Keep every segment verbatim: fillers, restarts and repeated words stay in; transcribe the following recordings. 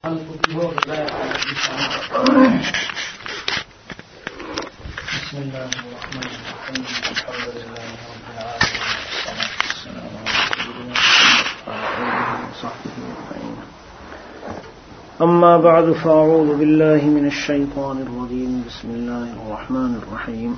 بسم الله الرحمن الرحيم. الحمد لله رب العالمين، والصلاة والسلام على سيدنا محمد وعلى آله وصحبه أجمعين. أما بعد، فأعوذ بالله من الشيطان الرجيم. بسم الله الرحمن الرحيم.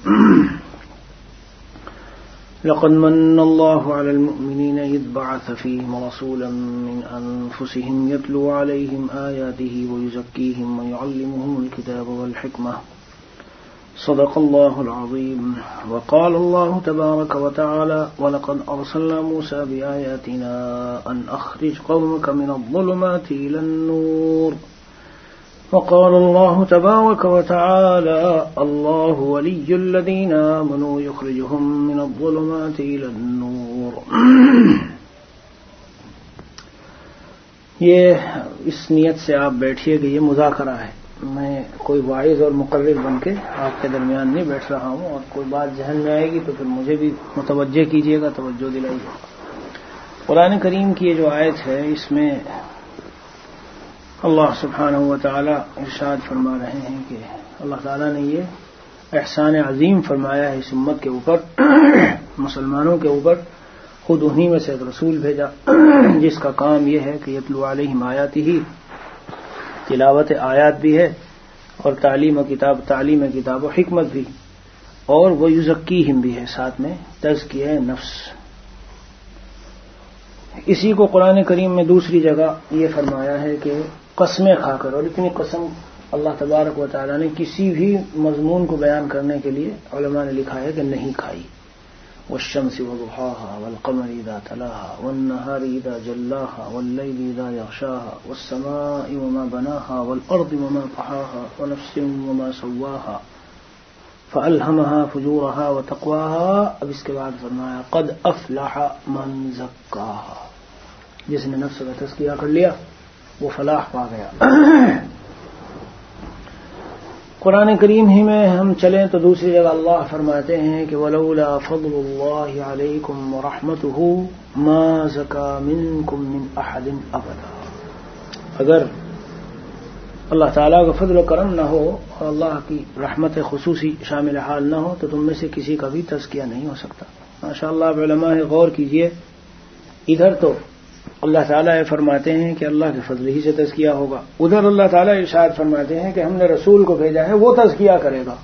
لقد من الله على المؤمنين إذ بعث فيهم رسولا من أنفسهم يتلو عليهم آياته ويزكيهم ويعلمهم الكتاب والحكمة. صدق الله العظيم. وقال الله تبارك وتعالى: ولقد أرسلنا موسى بآياتنا أن أخرج قومك من الظلمات إلى النور. وقال الله تبارك وتعالى: الله ولي الذين آمنوا يخرجهم من الظلمات إلى النور. یہ اس نیت سے آپ بیٹھیے کہ یہ مذاکرہ ہے، میں کوئی واعظ اور مقرر بن کے آپ کے درمیان نہیں بیٹھ رہا ہوں، اور کوئی بات ذہن میں آئے گی تو پھر مجھے بھی متوجہ کیجیے گا، توجہ دلائیے گا. قرآن کریم کی یہ جو آیت ہے، اس میں اللہ سبحانہ و تعالی ارشاد فرما رہے ہیں کہ اللہ تعالیٰ نے یہ احسان عظیم فرمایا ہے اس امت کے اوپر، مسلمانوں کے اوپر. خود انہی میں سے ایک رسول بھیجا جس کا کام یہ ہے کہ یتلو علیہم آیاتہ، تلاوت آیات بھی ہے اور تعلیم و کتاب تعلیم کتاب و حکمت بھی، اور وہ یزکیہم بھی ہے، ساتھ میں تزکیہ نفس. اسی کو قرآن کریم میں دوسری جگہ یہ فرمایا ہے کہ قسمیں کھا کر، اور اتنی قسم اللہ تبارک و تعالی نے کسی بھی مضمون کو بیان کرنے کے لیے علماء نے لکھا ہے کہ نہیں کھائی. والشمس وضحاها والقمر اذا تلاها والنهار اذا جلاها والليل اذا يغشاها والسماء وما بناها والارض وما طحاها ونفس وما سواها فألهمها فجورها وتقواها. اب اس کے بعد فرمایا: قد افلح من زکاها، جس نے نفس کا تزکیہ کر لیا وہ فلاح پا گیا. قرآن کریم ہی میں ہم چلیں تو دوسری جگہ اللہ فرماتے ہیں کہ وَلَوْلَا فَضْلُ اللَّهِ عَلَيْكُمْ وَرَحْمَتُهُ مَا زَكَى مِنْكُمْ مِنْ أَحَدٍ أَبَدًا. اگر اللہ تعالیٰ کا فضل و کرم نہ ہو اور اللہ کی رحمت خصوصی شامل حال نہ ہو تو تم میں سے کسی کا بھی تزکیہ نہیں ہو سکتا. ماشاءاللہ علماء غور کیجئے، ادھر تو اللہ تعالیٰ فرماتے ہیں کہ اللہ کے فضل ہی سے تزکیہ ہوگا، ادھر اللہ تعالیٰ ارشاد فرماتے ہیں کہ ہم نے رسول کو بھیجا ہے وہ تزکیہ کرے گا.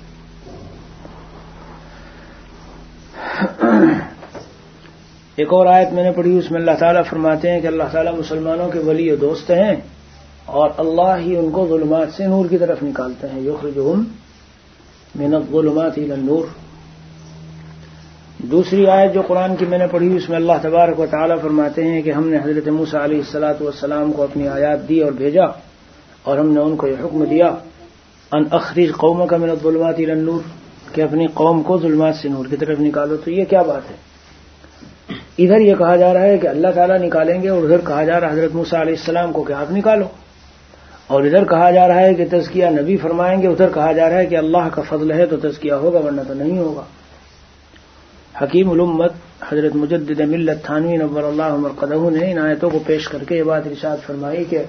ایک اور آیت میں نے پڑھی، اس میں اللہ تعالیٰ فرماتے ہیں کہ اللہ تعالیٰ مسلمانوں کے ولی و دوست ہیں اور اللہ ہی ان کو ظلمات سے نور کی طرف نکالتے ہیں. یخرجہم من الظلمات الی النور. دوسری آیت جو قرآن کی میں نے پڑھی، اس میں اللہ تبارک و تعالیٰ فرماتے ہیں کہ ہم نے حضرت موسیٰ علیہ الصلاۃ والسلام کو اپنی آیات دی اور بھیجا، اور ہم نے ان کو یہ حکم دیا ان اخرج قومک من الظلمات الی النور، کہ اپنی قوم کو ظلمات سے نور کی طرف نکالو. تو یہ کیا بات ہے؟ ادھر یہ کہا جا رہا ہے کہ اللہ تعالیٰ نکالیں گے، اور ادھر کہا جا رہا ہے حضرت موسیٰ علیہ السلام کو کہ آپ نکالو. اور ادھر کہا جا رہا ہے کہ تزکیہ نبی فرمائیں گے، ادھر کہا جا رہا ہے کہ اللہ کا فضل ہے تو تزکیہ ہوگا ورنہ تو نہیں ہوگا. حکیم الامت حضرت مجدد ملت تھانوی نور اللہ مرقدہ نے ان آیتوں کو پیش کر کے یہ بات ارشاد فرمائی کہ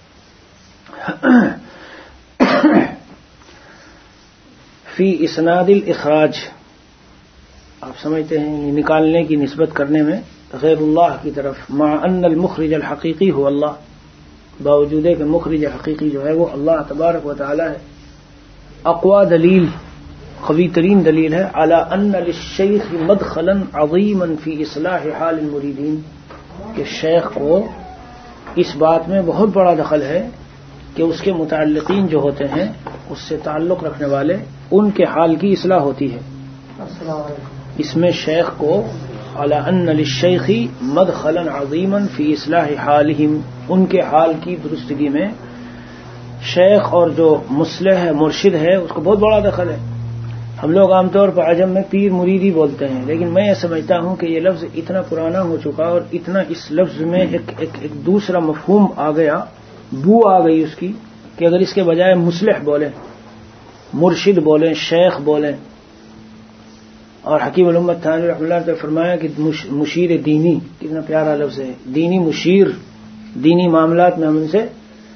فی اسناد الاخراج، آپ سمجھتے ہیں نکالنے کی نسبت کرنے میں غیر اللہ کی طرف، مع ان المخرج الحقیقی ہو اللہ، باوجود کہ مخرج حقیقی جو ہے وہ اللہ تبارک و تعالی ہے. اقوا دلیل، قوی ترین دلیل ہے علی ان للشیخ مدخلا عظیما فی اصلاح حال المریدین، کہ شیخ کو اس بات میں بہت بڑا دخل ہے کہ اس کے متعلقین جو ہوتے ہیں، اس سے تعلق رکھنے والے، ان کے حال کی اصلاح ہوتی ہے. اس میں شیخ کو علی ان للشیخ مدخلا عظیما فی اصلاح حالہم، ان کے حال کی درستگی میں شیخ اور جو مصلح ہے، مرشد ہے، اس کو بہت بڑا دخل ہے. ہم لوگ عام طور پر عجم میں پیر مریدی بولتے ہیں، لیکن میں یہ سمجھتا ہوں کہ یہ لفظ اتنا پرانا ہو چکا اور اتنا اس لفظ میں ایک ایک, ایک دوسرا مفہوم آ گیا، بو آ گئی اس کی، کہ اگر اس کے بجائے مصلح بولیں، مرشد بولیں، شیخ بولیں. اور حکیم الامت تھانوی رحمۃ اللہ نے فرمایا کہ مشیر دینی، کتنا پیارا لفظ ہے، دینی مشیر، دینی معاملات میں ہم ان سے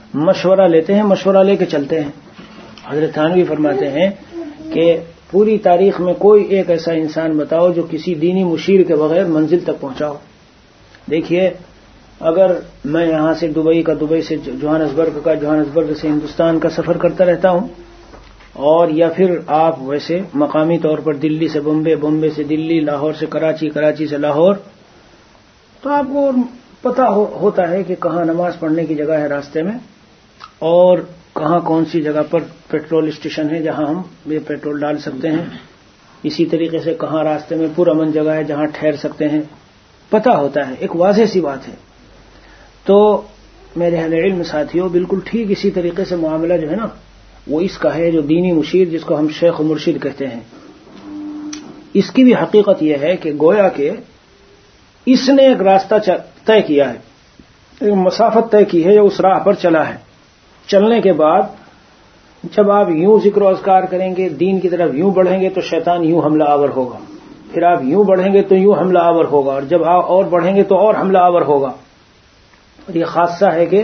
مشورہ لیتے ہیں، مشورہ لے کے چلتے ہیں۔ حضرت تھانوی فرماتے ہیں کہ پوری تاریخ میں کوئی ایک ایسا انسان بتاؤ جو کسی دینی مشیر کے بغیر منزل تک پہنچاؤ۔ دیکھیے، اگر میں یہاں سے دبئی کا، دبئی سے جوہانسبرگ کا، جوہانسبرگ سے ہندوستان کا سفر کرتا رہتا ہوں، اور یا پھر آپ ویسے مقامی طور پر دلی سے بمبے، بمبے سے دلی، لاہور سے کراچی، کراچی سے لاہور، تو آپ کو پتہ ہو, ہوتا ہے کہ کہاں نماز پڑھنے کی جگہ ہے راستے میں، اور کہاں کون سی جگہ پر پیٹرول اسٹیشن ہے جہاں ہم یہ پیٹرول ڈال سکتے ہیں، اسی طریقے سے کہاں راستے میں پرامن جگہ ہے جہاں ٹھہر سکتے ہیں، پتہ ہوتا ہے، ایک واضح سی بات ہے۔ تو میرے اہل علم ساتھیوں، بالکل ٹھیک اسی طریقے سے معاملہ جو ہے نا وہ اس کا ہے جو دینی مشیر، جس کو ہم شیخ و مرشد کہتے ہیں، اس کی بھی حقیقت یہ ہے کہ گویا کہ اس نے ایک راستہ طے کیا ہے، ایک مسافت طے کی ہے، جو اس راہ پر چلا ہے۔ چلنے کے بعد جب آپ یوں ذکر و اذکار کریں گے، دین کی طرف یوں بڑھیں گے تو شیطان یوں حملہ آور ہوگا، پھر آپ یوں بڑھیں گے تو یوں حملہ آور ہوگا، اور جب آپ اور بڑھیں گے تو اور حملہ آور ہوگا۔ اور یہ خاصہ ہے کہ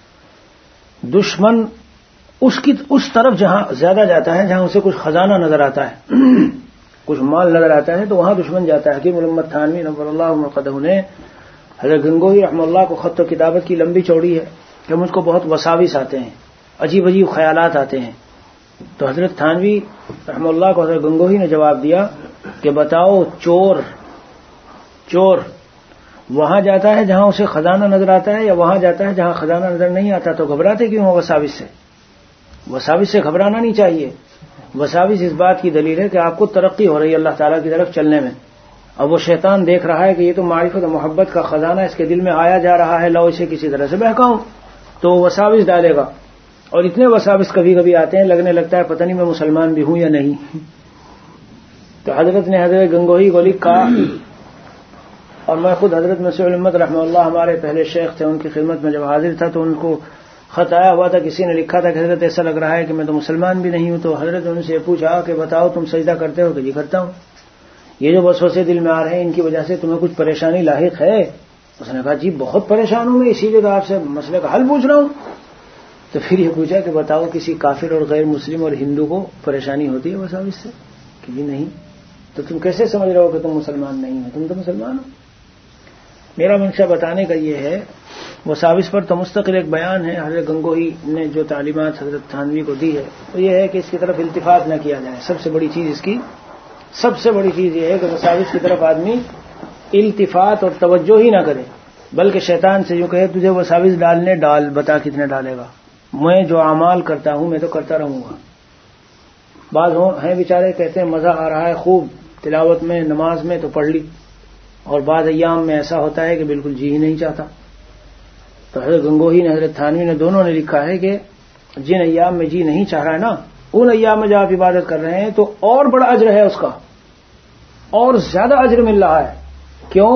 دشمن اس کی اس طرف جہاں زیادہ جاتا ہے، جہاں اسے کچھ خزانہ نظر آتا ہے، کچھ مال نظر آتا ہے، تو وہاں دشمن جاتا ہے۔ حکیم محمد تھانوی نور اللہ مرقدہ نے حضرت گنگوہی رحمہ اللہ کو خط و کتابت کی لمبی چوڑی ہے کہ مجھ کو بہت وساوس آتے ہیں، عجیب عجیب خیالات آتے ہیں، تو حضرت تھانوی رحمہ اللہ کو حضرت گنگوہی نے جواب دیا کہ بتاؤ، چور چور وہاں جاتا ہے جہاں اسے خزانہ نظر آتا ہے، یا وہاں جاتا ہے جہاں خزانہ نظر نہیں آتا؟ تو گھبراتے کیوں ہو وساوس سے؟ وساوس سے گھبرانا نہیں چاہیے۔ وساوس اس بات کی دلیل ہے کہ آپ کو ترقی ہو رہی ہے اللہ تعالیٰ کی طرف چلنے میں، اب وہ شیطان دیکھ رہا ہے کہ یہ تو معرفت و محبت کا خزانہ اس کے دل میں آیا جا رہا ہے، لو اسے کسی طرح سے بہکاؤں، تو وہ وساوس ڈالے گا۔ اور اتنے وساوس کبھی کبھی آتے ہیں، لگنے لگتا ہے پتہ نہیں میں مسلمان بھی ہوں یا نہیں۔ تو حضرت نے حضرت گنگوہی کو لکھا، اور میں خود حضرت مسیح الامت رحمہ اللہ ہمارے پہلے شیخ تھے، ان کی خدمت میں جب حاضر تھا تو ان کو خط آیا ہوا تھا، کسی نے لکھا تھا کہ حضرت ایسا لگ رہا ہے کہ میں تو مسلمان بھی نہیں ہوں۔ تو حضرت نے ان سے پوچھا کہ بتاؤ تم سجدہ کرتے ہو؟ کہ جی کرتا ہوں۔ یہ جو وسوسے دل میں آ رہے ہیں ان کی وجہ سے تمہیں کچھ پریشانی لاحق ہے؟ اس نے کہا جی بہت پریشان ہوں میں، اسی لیے تو آپ سے مسئلے کا حل پوچھ رہا ہوں۔ تو پھر یہ پوچھا کہ بتاؤ کسی کافر اور غیر مسلم اور ہندو کو پریشانی ہوتی ہے وساوس سے؟ کہ جی نہیں۔ تو تم کیسے سمجھ رہے ہو کہ تم مسلمان نہیں ہو؟ تم تو مسلمان ہو۔ میرا منشا بتانے کا یہ ہے، وساوس پر تو مستقل ایک بیان ہے حضرت گنگوہی نے جو تعلیمات حضرت تھانوی کو دی ہے، تو یہ ہے کہ اس کی طرف التفات نہ کیا جائے۔ سب سے بڑی چیز اس کی سب سے بڑی چیز یہ ہے کہ وساوس کی طرف آدمی التفات اور توجہ ہی نہ کرے، بلکہ شیطان سے یوں کہے تجھے وساوس ڈالنے ڈال، بتا کتنے ڈالے گا، میں جو اعمال کرتا ہوں میں تو کرتا رہوں گا۔ بعض ہیں بیچارے کہتے ہیں مزہ آ رہا ہے خوب تلاوت میں، نماز میں، تو پڑھ لی، اور بعض ایام میں ایسا ہوتا ہے کہ بالکل جی ہی نہیں چاہتا۔ تو حضرت گنگوہی نے، حضرت تھانوی نے، دونوں نے لکھا ہے کہ جن ایام میں جی نہیں چاہ رہا ہے نا، ان ایام میں جب آپ عبادت کر رہے ہیں تو اور بڑا اجر ہے اس کا، اور زیادہ اجر مل رہا ہے۔ کیوں؟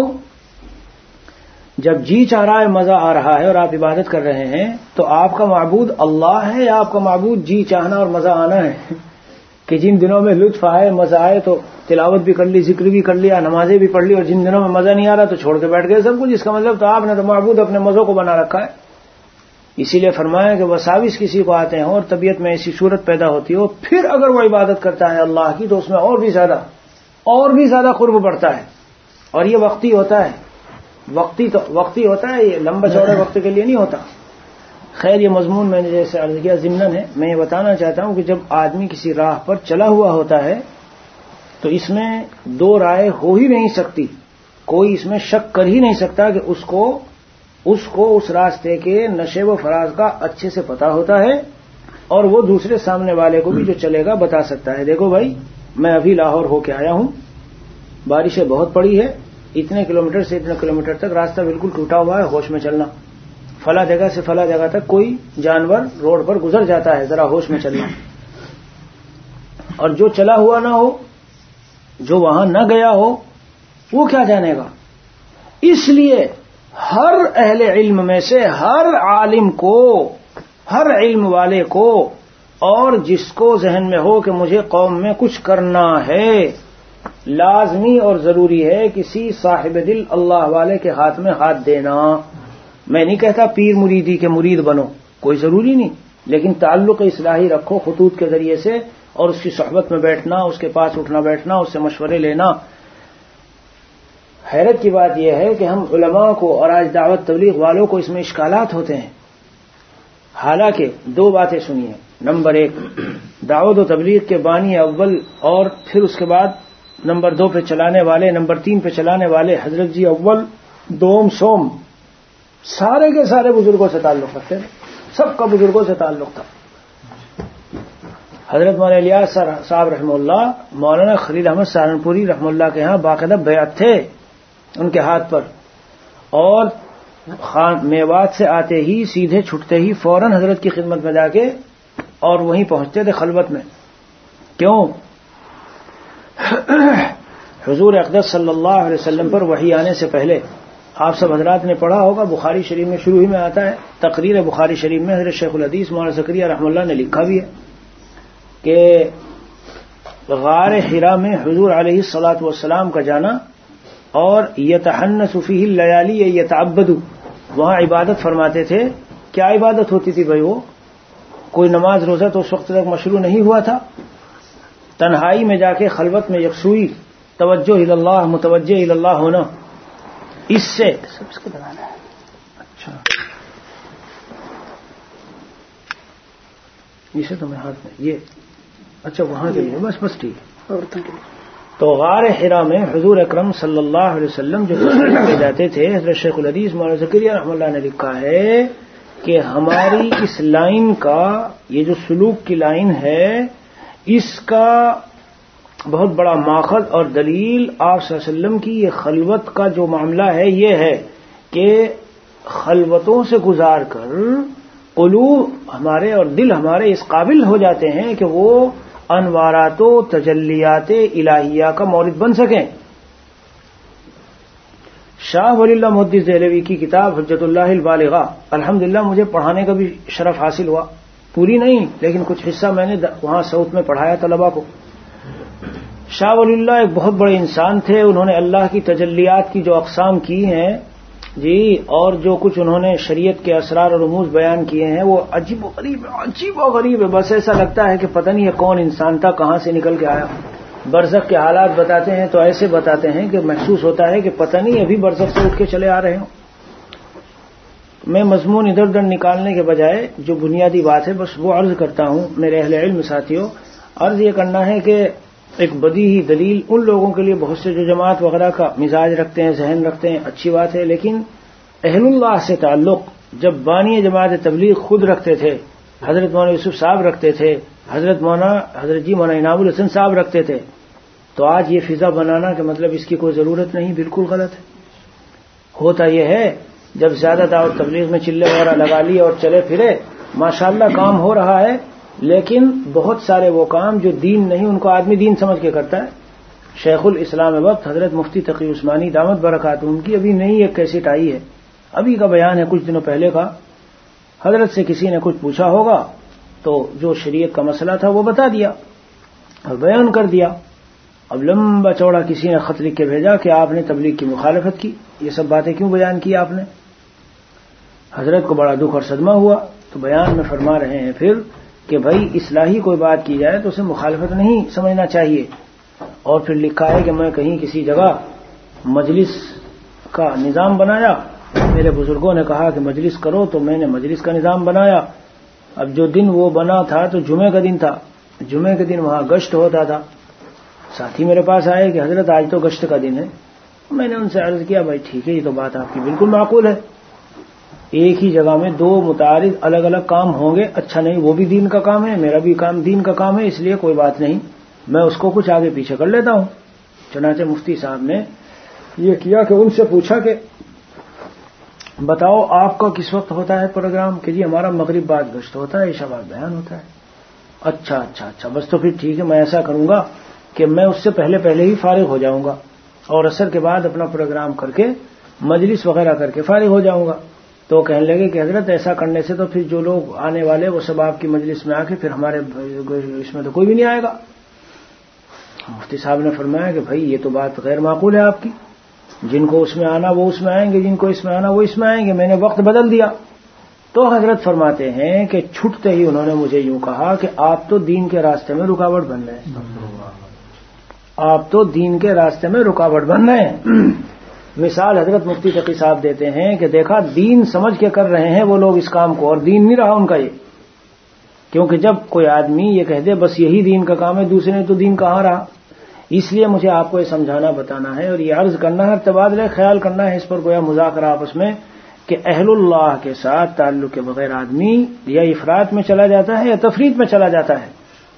جب جی چاہ رہا ہے، مزہ آ رہا ہے اور آپ عبادت کر رہے ہیں، تو آپ کا معبود اللہ ہے یا آپ کا معبود جی چاہنا اور مزہ آنا ہے؟ کہ جن دنوں میں لطف آئے، مزہ آئے تو تلاوت بھی کر لی، ذکر بھی کر لیا، نمازیں بھی پڑھ لی، اور جن دنوں میں مزہ نہیں آ رہا تو چھوڑ کے بیٹھ گئے سب کچھ۔ اس کا مطلب تو آپ نے تو معبود اپنے مزوں کو بنا رکھا ہے۔ اسی لیے فرمایا کہ وساوس کسی کو آتے ہیں اور طبیعت میں ایسی صورت پیدا ہوتی ہو، پھر اگر وہ عبادت کرتا ہے اللہ کی تو اس میں اور بھی زیادہ اور بھی زیادہ قرب بڑھتا ہے، اور یہ وقتی ہوتا ہے، وقتی تو وقتی ہوتا ہے، یہ لمبا چوڑے وقت کے لیے نہیں ہوتا۔ خیر، یہ مضمون میں نے جیسے عرض کیا ضمناً ہے، میں یہ بتانا چاہتا ہوں کہ جب آدمی کسی راہ پر چلا ہوا ہوتا ہے تو اس میں دو رائے ہو ہی نہیں سکتی، کوئی اس میں شک کر ہی نہیں سکتا کہ اس کو اس کو اس راستے کے نشے و فراز کا اچھے سے پتہ ہوتا ہے، اور وہ دوسرے سامنے والے کو بھی جو چلے گا بتا سکتا ہے۔ دیکھو بھائی، میں ابھی لاہور ہو کے آیا ہوں، بارشیں بہت پڑی ہے، اتنے کلومیٹر سے اتنے کلومیٹر تک راستہ بالکل ٹوٹا ہوا ہے، ہوش میں چلنا، فلاں جگہ سے فلاں جگہ تک کوئی جانور روڈ پر گزر جاتا ہے، ذرا ہوش میں چلنا۔ اور جو چلا ہوا نہ ہو، جو وہاں نہ گیا ہو، وہ کیا جانے گا؟ اس لیے ہر اہل علم میں سے ہر عالم کو، ہر علم والے کو، اور جس کو ذہن میں ہو کہ مجھے قوم میں کچھ کرنا ہے، لازمی اور ضروری ہے کسی صاحب دل اللہ والے کے ہاتھ میں ہاتھ دینا۔ میں نہیں کہتا پیر مریدی کے مرید بنو، کوئی ضروری نہیں، لیکن تعلق اصلاحی رکھو خطوط کے ذریعے سے، اور اس کی صحبت میں بیٹھنا، اس کے پاس اٹھنا بیٹھنا، اس سے مشورے لینا۔ حیرت کی بات یہ ہے کہ ہم علماء کو اور آج دعوت تبلیغ والوں کو اس میں اشکالات ہوتے ہیں، حالانکہ دو باتیں سنیے۔ نمبر ایک، دعوت و تبلیغ کے بانی اول اور پھر اس کے بعد نمبر دو پہ چلانے والے، نمبر تین پہ چلانے والے حضرت جی اول دوم سوم سارے کے سارے بزرگوں سے تعلق رکھتے تھے، سب کا بزرگوں سے تعلق تھا۔ حضرت مولانا الیاس صاحب رحمہ اللہ مولانا خلیل احمد سہارنپوری رحمہ اللہ کے ہاں باقاعدہ بیعت تھے ان کے ہاتھ پر، اور خان میوات سے آتے ہی سیدھے چھٹتے ہی فوراً حضرت کی خدمت میں جا کے اور وہیں پہنچتے تھے خلوت میں۔ کیوں؟ حضور اقدس صلی اللہ علیہ وسلم پر وحی آنے سے پہلے آپ سب حضرات نے پڑھا ہوگا، بخاری شریف میں شروع ہی میں آتا ہے، تقریر بخاری شریف میں حضرت شیخ الحدیث مولانا زکریا رحمہ اللہ نے لکھا بھی ہے کہ غار حرا میں حضور علیہ الصلاۃ والسلام کا جانا اور یتحنس فیہ اللیالی یتعبد، وہاں عبادت فرماتے تھے۔ کیا عبادت ہوتی تھی بھائی؟ وہ کوئی نماز روزہ تو اس وقت تک مشروع نہیں ہوا تھا، تنہائی میں جا کے خلوت میں یکسوئی، توجہ الی اللہ، متوجہ الی اللہ ہونا، اس سے سب اس کو لگانا ہے۔ اچھا اسے تو میں ہاتھ میں یہ اچھا وہاں کے لیے بس بس ٹھیک ہے۔ تو غار حرا میں حضور اکرم صلی اللہ علیہ وسلم جو تشریف لے جاتے تھے، حضرت شیخ الحدیث مولانا زکریا رحمہ اللہ نے لکھا ہے کہ ہماری اس لائن کا، یہ جو سلوک کی لائن ہے، اس کا بہت بڑا ماخذ اور دلیل آپ صلی اللہ علیہ وسلم کی یہ خلوت کا جو معاملہ ہے یہ ہے کہ خلوتوں سے گزار کر قلوب ہمارے اور دل ہمارے اس قابل ہو جاتے ہیں کہ وہ انوارات و تجلیات الہیہ کا مورد بن سکیں۔ شاہ ولی اللہ محدث دہلوی کی کتاب حجت اللہ البالغہ الحمدللہ مجھے پڑھانے کا بھی شرف حاصل ہوا، پوری نہیں لیکن کچھ حصہ میں نے وہاں سعود میں پڑھایا طلبہ کو۔ شاہ ولی اللہ ایک بہت بڑے انسان تھے، انہوں نے اللہ کی تجلیات کی جو اقسام کی ہیں جی، اور جو کچھ انہوں نے شریعت کے اسرار اور رموز بیان کیے ہیں وہ عجیب و غریب ہے، عجیب و غریب ہے، بس ایسا لگتا ہے کہ پتہ نہیں یہ کون انسان تھا، کہاں سے نکل کے آیا۔ برزخ کے حالات بتاتے ہیں تو ایسے بتاتے ہیں کہ محسوس ہوتا ہے کہ پتہ نہیں ابھی برزخ سے اٹھ کے چلے آ رہے ہوں۔ میں مضمون ادھر ادھر نکالنے کے بجائے جو بنیادی بات ہے بس وہ عرض کرتا ہوں میرے اہل علم ساتھیوں۔ عرض یہ کرنا ہے کہ ایک بدیہی دلیل ان لوگوں کے لیے بہت سے جو جماعت وغیرہ کا مزاج رکھتے ہیں، ذہن رکھتے ہیں، اچھی بات ہے، لیکن اہل اللہ سے تعلق جب بانی جماعت تبلیغ خود رکھتے تھے، حضرت مولانا یوسف صاحب رکھتے تھے، حضرت مولانا حضرت جی مولانا انعام الحسن صاحب رکھتے تھے، تو آج یہ فضا بنانا کہ مطلب اس کی کوئی ضرورت نہیں، بالکل غلط ہے۔ ہوتا یہ ہے جب زیادہ دعوت تبلیغ میں چلے وغیرہ لگا لی اور چلے پھرے، ماشاءاللہ کام ہو رہا ہے، لیکن بہت سارے وہ کام جو دین نہیں ان کو آدمی دین سمجھ کے کرتا ہے۔ شیخ الاسلام وقت حضرت مفتی تقی عثمانی دامت برکاتہ ان کی ابھی نئی ایک کیسٹ آئی ہے، ابھی کا بیان ہے کچھ دنوں پہلے کا۔ حضرت سے کسی نے کچھ پوچھا ہوگا تو جو شریعت کا مسئلہ تھا وہ بتا دیا اور بیان کر دیا۔ اب لمبا چوڑا کسی نے خط لکھ کے بھیجا کہ آپ نے تبلیغ کی مخالفت کی، یہ سب باتیں کیوں بیان کی آپ نے؟ حضرت کو بڑا دکھ اور صدمہ ہوا، تو بیان میں فرما رہے ہیں پھر کہ بھائی اصلاحی کوئی بات کی جائے تو اسے مخالفت نہیں سمجھنا چاہیے۔ اور پھر لکھا ہے کہ میں کہیں کسی جگہ مجلس کا نظام بنایا، میرے بزرگوں نے کہا کہ مجلس کرو تو میں نے مجلس کا نظام بنایا۔ اب جو دن وہ بنا تھا تو جمعے کا دن تھا، جمعے کے دن وہاں گشت ہوتا تھا۔ ساتھی میرے پاس آئے کہ حضرت آج تو گشت کا دن ہے، میں نے ان سے عرض کیا بھائی ٹھیک ہے، یہ تو بات آپ کی بالکل معقول ہے، ایک ہی جگہ میں دو متعارض الگ الگ کام ہوں گے، اچھا نہیں، وہ بھی دین کا کام ہے، میرا بھی کام دین کا کام ہے، اس لیے کوئی بات نہیں، میں اس کو کچھ آگے پیچھے کر لیتا ہوں۔ چنانچہ مفتی صاحب نے یہ کیا کہ ان سے پوچھا کہ بتاؤ آپ کا کس وقت ہوتا ہے پروگرام؟ کہ جی ہمارا مغرب بعد گشت ہوتا ہے، عشاء بعد بیان ہوتا ہے۔ اچھا اچھا اچھا بس تو پھر ٹھیک ہے، میں ایسا کروں گا کہ میں اس سے پہلے پہلے ہی فارغ ہو جاؤں گا اور عصر کے بعد اپنا پروگرام کر کے مجلس وغیرہ کر کے فارغ ہو جاؤں گا۔ تو کہنے لگے کہ حضرت ایسا کرنے سے تو پھر جو لوگ آنے والے وہ سب آپ کی مجلس میں آ کے پھر ہمارے اس میں تو کوئی بھی نہیں آئے گا۔ مفتی صاحب نے فرمایا کہ بھائی یہ تو بات غیر معقول ہے آپ کی، جن کو اس میں آنا وہ اس میں آئیں گے، جن کو اس میں آنا وہ اس میں آئیں گے، میں نے وقت بدل دیا۔ تو حضرت فرماتے ہیں کہ چھٹتے ہی انہوں نے مجھے یوں کہا کہ آپ تو دین کے راستے میں رکاوٹ بن رہے ہیں، آپ تو دین کے راستے میں رکاوٹ بن رہے ہیں۔ مثال حضرت مفتی تقی صاحب دیتے ہیں کہ دیکھا دین سمجھ کے کر رہے ہیں وہ لوگ اس کام کو، اور دین نہیں رہا ان کا یہ، کیونکہ جب کوئی آدمی یہ کہہ دے بس یہی دین کا کام ہے، دوسرے نے تو دین کہاں رہا۔ اس لیے مجھے آپ کو یہ سمجھانا بتانا ہے اور یہ عرض کرنا ہے، تبادلہ خیال کرنا ہے اس پر، گویا مذاکرہ آپس میں، کہ اہل اللہ کے ساتھ تعلق کے بغیر آدمی یا افراط میں چلا جاتا ہے یا تفریط میں چلا جاتا ہے۔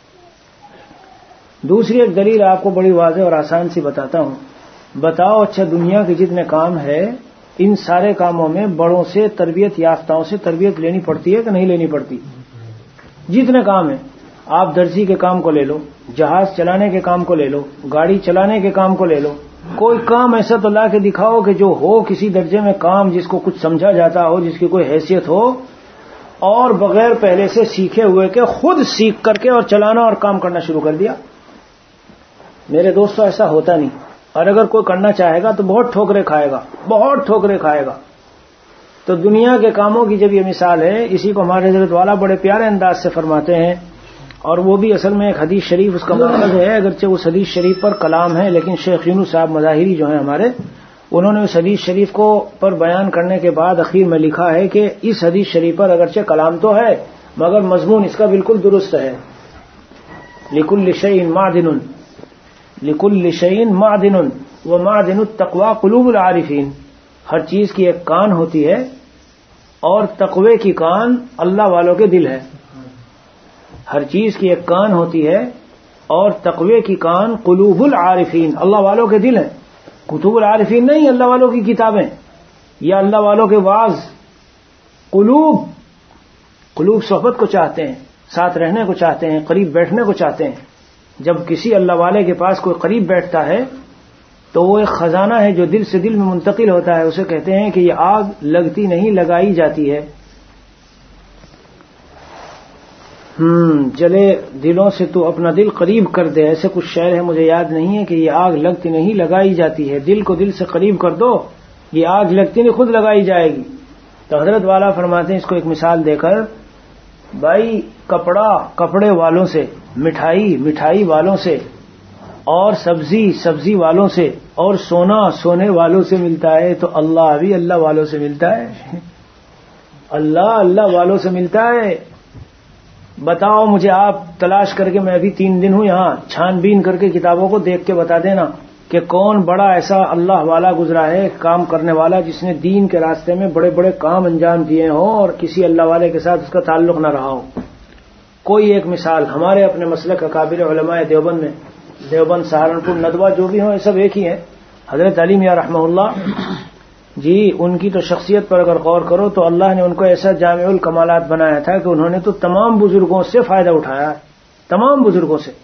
دوسری ایک دلیل آپ کو بڑی واضح اور آسان سی بتاتا ہوں۔ بتاؤ اچھا دنیا کے جتنے کام ہے ان سارے کاموں میں بڑوں سے تربیت یافتاؤں سے تربیت لینی پڑتی ہے کہ نہیں لینی پڑتی؟ جتنے کام ہیں، آپ درزی کے کام کو لے لو، جہاز چلانے کے کام کو لے لو، گاڑی چلانے کے کام کو لے لو، کوئی کام ایسا تو لا کے دکھاؤ کہ جو ہو کسی درجے میں کام، جس کو کچھ سمجھا جاتا ہو، جس کی کوئی حیثیت ہو، اور بغیر پہلے سے سیکھے ہوئے کہ خود سیکھ کر کے اور چلانا اور کام کرنا شروع کر دیا۔ میرے دوستو ایسا ہوتا نہیں، اور اگر کوئی کرنا چاہے گا تو بہت ٹھوکرے کھائے گا، بہت ٹھوکرے کھائے گا۔ تو دنیا کے کاموں کی جب یہ مثال ہے، اسی کو ہمارے حضرت والا بڑے پیارے انداز سے فرماتے ہیں، اور وہ بھی اصل میں ایک حدیث شریف اس کا مقصد ہے، اگرچہ اس حدیث شریف پر کلام ہے، لیکن شیخ یونس صاحب مظاہری جو ہیں ہمارے، انہوں نے اس حدیث شریف کو پر بیان کرنے کے بعد اخیر میں لکھا ہے کہ اس حدیث شریف پر اگرچہ کلام تو ہے مگر مضمون اس کا بالکل درست ہے۔ لکل شیء معدن، لکل شیء معدن ومعدن التقوی قلوب العارفین، ہر چیز کی ایک کان ہوتی ہے اور تقوی کی کان اللہ والوں کے دل ہے۔ ہر چیز کی ایک کان ہوتی ہے اور تقوی کی کان قلوب العارفین، اللہ والوں کے دل ہیں۔ کتب العارفین نہیں، اللہ والوں کی کتابیں یا اللہ والوں کے واعظ۔ قلوب قلوب صحبت کو چاہتے ہیں، ساتھ رہنے کو چاہتے ہیں، قریب بیٹھنے کو چاہتے ہیں۔ جب کسی اللہ والے کے پاس کوئی قریب بیٹھتا ہے تو وہ ایک خزانہ ہے جو دل سے دل میں منتقل ہوتا ہے، اسے کہتے ہیں کہ یہ آگ لگتی نہیں لگائی جاتی ہے۔ ہم جلے دلوں سے تو اپنا دل قریب کر دے، ایسے کچھ شعر ہے مجھے یاد نہیں ہے، کہ یہ آگ لگتی نہیں لگائی جاتی ہے، دل کو دل سے قریب کر دو، یہ آگ لگتی نہیں خود لگائی جائے گی۔ تو حضرت والا فرماتے ہیں اس کو ایک مثال دے کر، بھائی کپڑا کپڑے والوں سے، مٹھائی مٹھائی والوں سے، اور سبزی سبزی والوں سے، اور سونا سونے والوں سے ملتا ہے، تو اللہ بھی اللہ والوں سے ملتا ہے، اللہ اللہ والوں سے ملتا ہے۔ بتاؤ مجھے آپ تلاش کر کے، میں ابھی تین دن ہوں یہاں، چھان بین کر کے کتابوں کو دیکھ کے بتا دینا کہ کون بڑا ایسا اللہ والا گزرا ہے، کام کرنے والا، جس نے دین کے راستے میں بڑے بڑے کام انجام دیے ہوں اور کسی اللہ والے کے ساتھ اس کا تعلق نہ رہا ہو۔ کوئی ایک مثال ہمارے اپنے مسلک اکابر علماء دیوبند میں، دیوبند سہارنپور ندوہ جو بھی ہوں یہ سب ایک ہی ہیں، حضرت علی میاں رحمہ اللہ جی، ان کی تو شخصیت پر اگر غور کرو تو اللہ نے ان کو ایسا جامع الکمالات بنایا تھا کہ انہوں نے تو تمام بزرگوں سے فائدہ اٹھایا ہے، تمام بزرگوں سے۔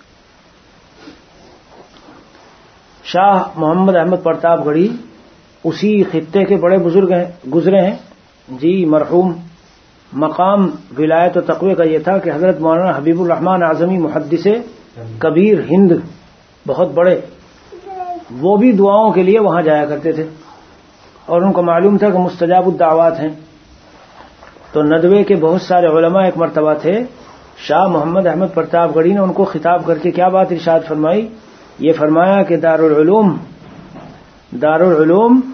شاہ محمد احمد پرتاپ گڑھی اسی خطے کے بڑے بزرگ ہیں، گزرے ہیں جی، مرحوم۔ مقام ولایت و تقوی کا یہ تھا کہ حضرت مولانا حبیب الرحمن اعظمی محدث کبیر ہند، بہت بڑے، وہ بھی دعاؤں کے لیے وہاں جایا کرتے تھے، اور ان کو معلوم تھا کہ مستجاب الدعوات ہیں۔ تو ندوے کے بہت سارے علماء ایک مرتبہ تھے، شاہ محمد احمد پرتاپ گڑھی نے ان کو خطاب کر کے کیا بات ارشاد فرمائی؟ یہ فرمایا کہ دارالعلوم دارالعلوم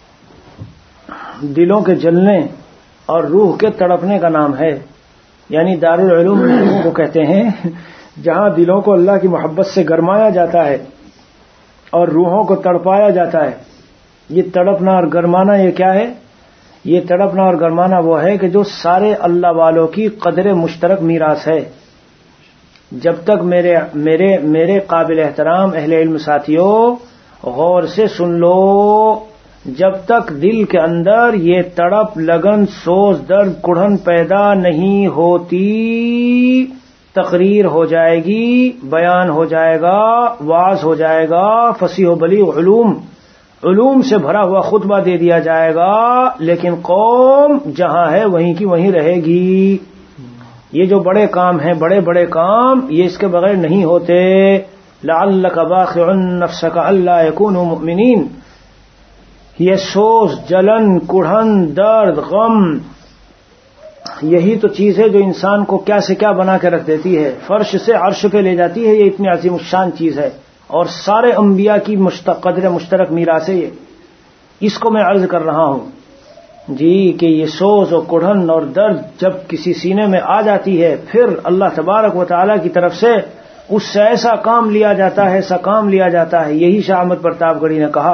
دلوں کے جلنے اور روح کے تڑپنے کا نام ہے، یعنی دارالعلوم لوگوں کو کہتے ہیں جہاں دلوں کو اللہ کی محبت سے گرمایا جاتا ہے اور روحوں کو تڑپایا جاتا ہے۔ یہ تڑپنا اور گرمانا یہ کیا ہے؟ یہ تڑپنا اور گرمانا وہ ہے کہ جو سارے اللہ والوں کی قدر مشترک میراث ہے۔ جب تک میرے میرے میرے قابل احترام اہل علم ساتھیوں غور سے سن لو، جب تک دل کے اندر یہ تڑپ، لگن، سوز، درد، کڑھن پیدا نہیں ہوتی، تقریر ہو جائے گی، بیان ہو جائے گا، واعظ ہو جائے گا، فصیح و بلیغ علوم علوم سے بھرا ہوا خطبہ دے دیا جائے گا، لیکن قوم جہاں ہے وہیں کی وہیں رہے گی۔ یہ جو بڑے کام ہیں، بڑے بڑے کام، یہ اس کے بغیر نہیں ہوتے۔ لعلک باخع نفسک الا یکونوا مؤمنین، یہ سوز، جلن، کڑھن، درد، غم، یہی تو چیز ہے جو انسان کو کیا سے کیا بنا کے رکھ دیتی ہے، فرش سے عرش پہ لے جاتی ہے. یہ اتنی عظیم الشان چیز ہے اور سارے انبیاء کی قدر مشترک میراث ہے یہ. اس کو میں عرض کر رہا ہوں جی کہ یہ سوز اور کڑھن اور درد جب کسی سینے میں آ جاتی ہے، پھر اللہ تبارک و تعالی کی طرف سے اس سے ایسا کام لیا جاتا ہے ایسا کام لیا جاتا ہے. یہی شاہ احمد پرتاپ گڑھی نے کہا.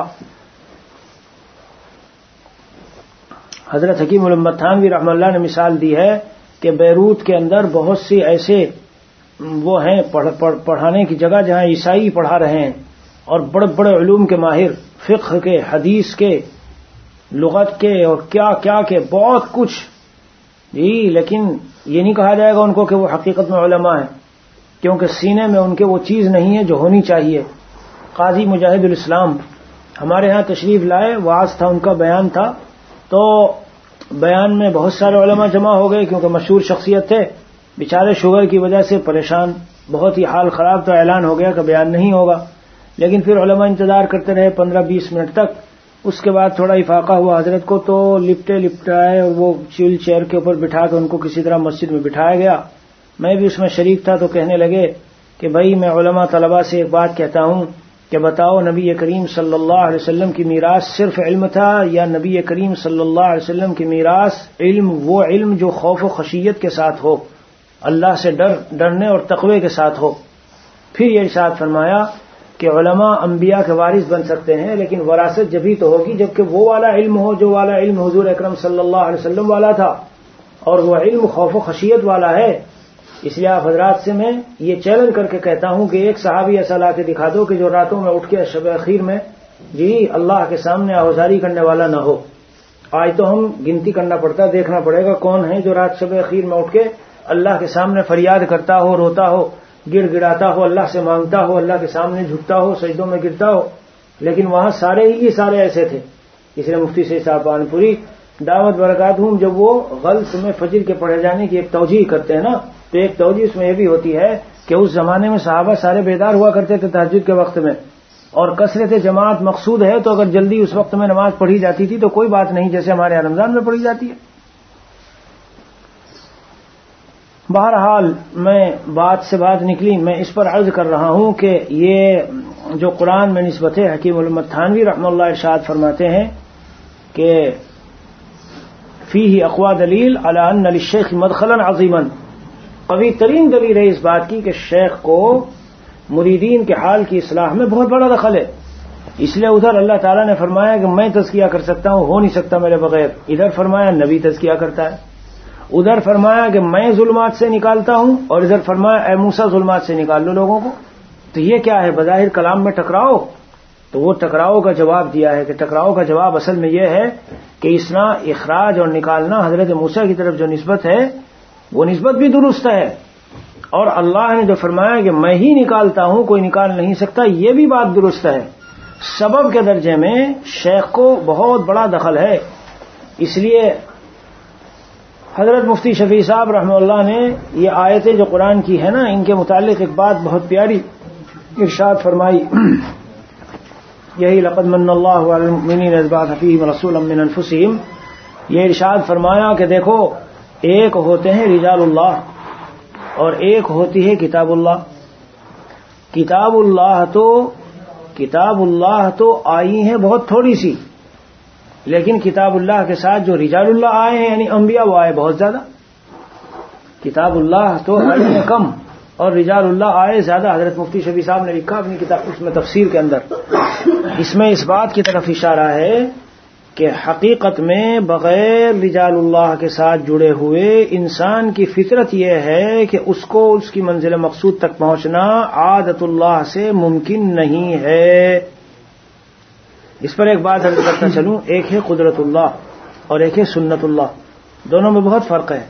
حضرت حکیم الامت تھانوی رحمہ اللہ نے مثال دی ہے کہ بیروت کے اندر بہت سی ایسے وہ ہیں پڑھ پڑھ پڑھانے کی جگہ جہاں عیسائی پڑھا رہے ہیں اور بڑے بڑے علوم کے ماہر، فقہ کے، حدیث کے، لغت کے اور کیا کیا کے بہت کچھ جی. لیکن یہ نہیں کہا جائے گا ان کو کہ وہ حقیقت میں علماء ہیں، کیونکہ سینے میں ان کے وہ چیز نہیں ہے جو ہونی چاہیے. قاضی مجاہد الاسلام ہمارے ہاں تشریف لائے، وعظ تھا، ان کا بیان تھا، تو بیان میں بہت سارے علماء جمع ہو گئے کیونکہ مشہور شخصیت تھے. بیچارے شوگر کی وجہ سے پریشان، بہت ہی حال خراب، تو اعلان ہو گیا کہ بیان نہیں ہوگا. لیکن پھر علماء انتظار کرتے رہے پندرہ بیس منٹ تک. اس کے بعد تھوڑا افاقہ ہوا حضرت کو، تو لپٹے لپٹائے اور وہ ویل چیئر کے اوپر بٹھا کے ان کو کسی طرح مسجد میں بٹھایا گیا. میں بھی اس میں شریک تھا، تو کہنے لگے کہ بھائی میں علماء طلباء سے ایک بات کہتا ہوں کہ بتاؤ نبی کریم صلی اللہ علیہ وسلم کی میراث صرف علم تھا یا نبی کریم صلی اللہ علیہ وسلم کی میراث علم، وہ علم جو خوف و خشیت کے ساتھ ہو، اللہ سے ڈر ڈرنے اور تقوی کے ساتھ ہو. پھر یہ ارشاد فرمایا کہ علماء انبیاء کے وارث بن سکتے ہیں، لیکن وراثت جبھی تو ہوگی جبکہ وہ والا علم ہو جو والا علم حضور اکرم صلی اللہ علیہ وسلم والا تھا، اور وہ علم خوف و خشیت والا ہے. اس لیے آپ حضرات سے میں یہ چیلنج کر کے کہتا ہوں کہ ایک صحابی ایسا لا کے دکھا دو کہ جو راتوں میں اٹھ کے شب اخیر میں جی اللہ کے سامنے آوازاری کرنے والا نہ ہو. آج تو ہم گنتی کرنا پڑتا، دیکھنا پڑے گا کون ہے جو رات شب اخیر میں اٹھ کے اللہ کے سامنے فریاد کرتا ہو، روتا ہو، گڑ گڑاتا ہو، اللہ سے مانگتا ہو، اللہ کے سامنے جھکتا ہو، سجدوں میں گرتا ہو. لیکن وہاں سارے ہی سارے ایسے تھے. اس لیے مفتی سے صاحب پان پوری دعوت برکات ہوں جب وہ غلط میں فجر کے پڑھے جانے کی ایک توجیہ کرتے ہیں نا، تو ایک توجیہ اس میں یہ بھی ہوتی ہے کہ اس زمانے میں صحابہ سارے بیدار ہوا کرتے تھے تہجد کے وقت میں، اور کثرت جماعت مقصود ہے، تو اگر جلدی اس وقت میں نماز پڑھی جاتی تھی تو کوئی بات نہیں، جیسے ہمارے یہاں رمضان میں پڑھی جاتی ہے. بہرحال میں بات سے بات نکلی، میں اس پر عرض کر رہا ہوں کہ یہ جو قرآن میں نسبت ہے، حکیم الامت تھانوی رحمہ اللہ ارشاد فرماتے ہیں کہ فیہ اقوی دلیل علی ان للشیخ مدخلا عظیما، قوی ترین دلیل ہے اس بات کی کہ شیخ کو مریدین کے حال کی اصلاح میں بہت بڑا دخل ہے. اس لیے ادھر اللہ تعالیٰ نے فرمایا کہ میں تزکیہ کر سکتا ہوں، ہو نہیں سکتا میرے بغیر. ادھر فرمایا نبی تزکیہ کرتا ہے. ادھر فرمایا کہ میں ظلمات سے نکالتا ہوں، اور ادھر فرمایا اے موسیٰ ظلمات سے نکال لو لوگوں کو. تو یہ کیا ہے؟ بظاہر کلام میں ٹکراؤ. تو وہ ٹکراؤ کا جواب دیا ہے کہ ٹکراؤ کا جواب اصل میں یہ ہے کہ اصلاح، اخراج اور نکالنا حضرت موسیٰ کی طرف جو نسبت ہے وہ نسبت بھی درست ہے، اور اللہ نے جو فرمایا کہ میں ہی نکالتا ہوں کوئی نکال نہیں سکتا، یہ بھی بات درست ہے. سبب کے درجے میں شیخ کو بہت بڑا دخل ہے. اس لیے حضرت مفتی شفیع صاحب رحمہ اللہ نے یہ آیتیں جو قرآن کی ہے نا، ان کے متعلق ایک بات بہت پیاری ارشاد فرمائی. یہی لقد من اللہ علی المؤمنین اذ بعث فیہم رسولا من انفسہم، یہ ارشاد فرمایا کہ دیکھو ایک ہوتے ہیں رجال اللہ اور ایک ہوتی ہے کتاب اللہ. کتاب اللہ تو کتاب اللہ تو آئی ہے بہت تھوڑی سی، لیکن کتاب اللہ کے ساتھ جو رجال اللہ آئے ہیں یعنی انبیاء وہ آئے بہت زیادہ. کتاب اللہ تو آئی ہے کم اور رجال اللہ آئے زیادہ. حضرت مفتی شفیع صاحب نے لکھا اپنی کتاب اس میں تفسیر کے اندر، اس میں اس بات کی طرف اشارہ ہے کہ حقیقت میں بغیر رجال اللہ کے ساتھ جڑے ہوئے انسان کی فطرت یہ ہے کہ اس کو اس کی منزل مقصود تک پہنچنا عادت اللہ سے ممکن نہیں ہے. اس پر ایک بات عرض کرتا چلوں، ایک ہے قدرت اللہ اور ایک ہے سنت اللہ، دونوں میں بہت فرق ہے.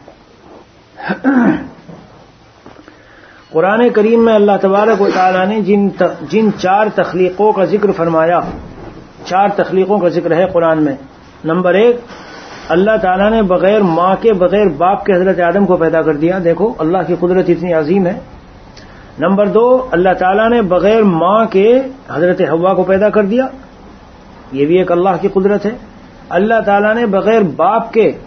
قرآن کریم میں اللہ تبارک و تعالیٰ نے جن جن چار تخلیقوں کا ذکر فرمایا، چار تخلیقوں کا ذکر ہے قرآن میں. نمبر ایک، اللہ تعالیٰ نے بغیر ماں کے بغیر باپ کے حضرت آدم کو پیدا کر دیا. دیکھو اللہ کی قدرت اتنی عظیم ہے. نمبر دو، اللہ تعالیٰ نے بغیر ماں کے حضرت حوا کو پیدا کر دیا، یہ بھی ایک اللہ کی قدرت ہے. اللہ تعالیٰ نے بغیر باپ کے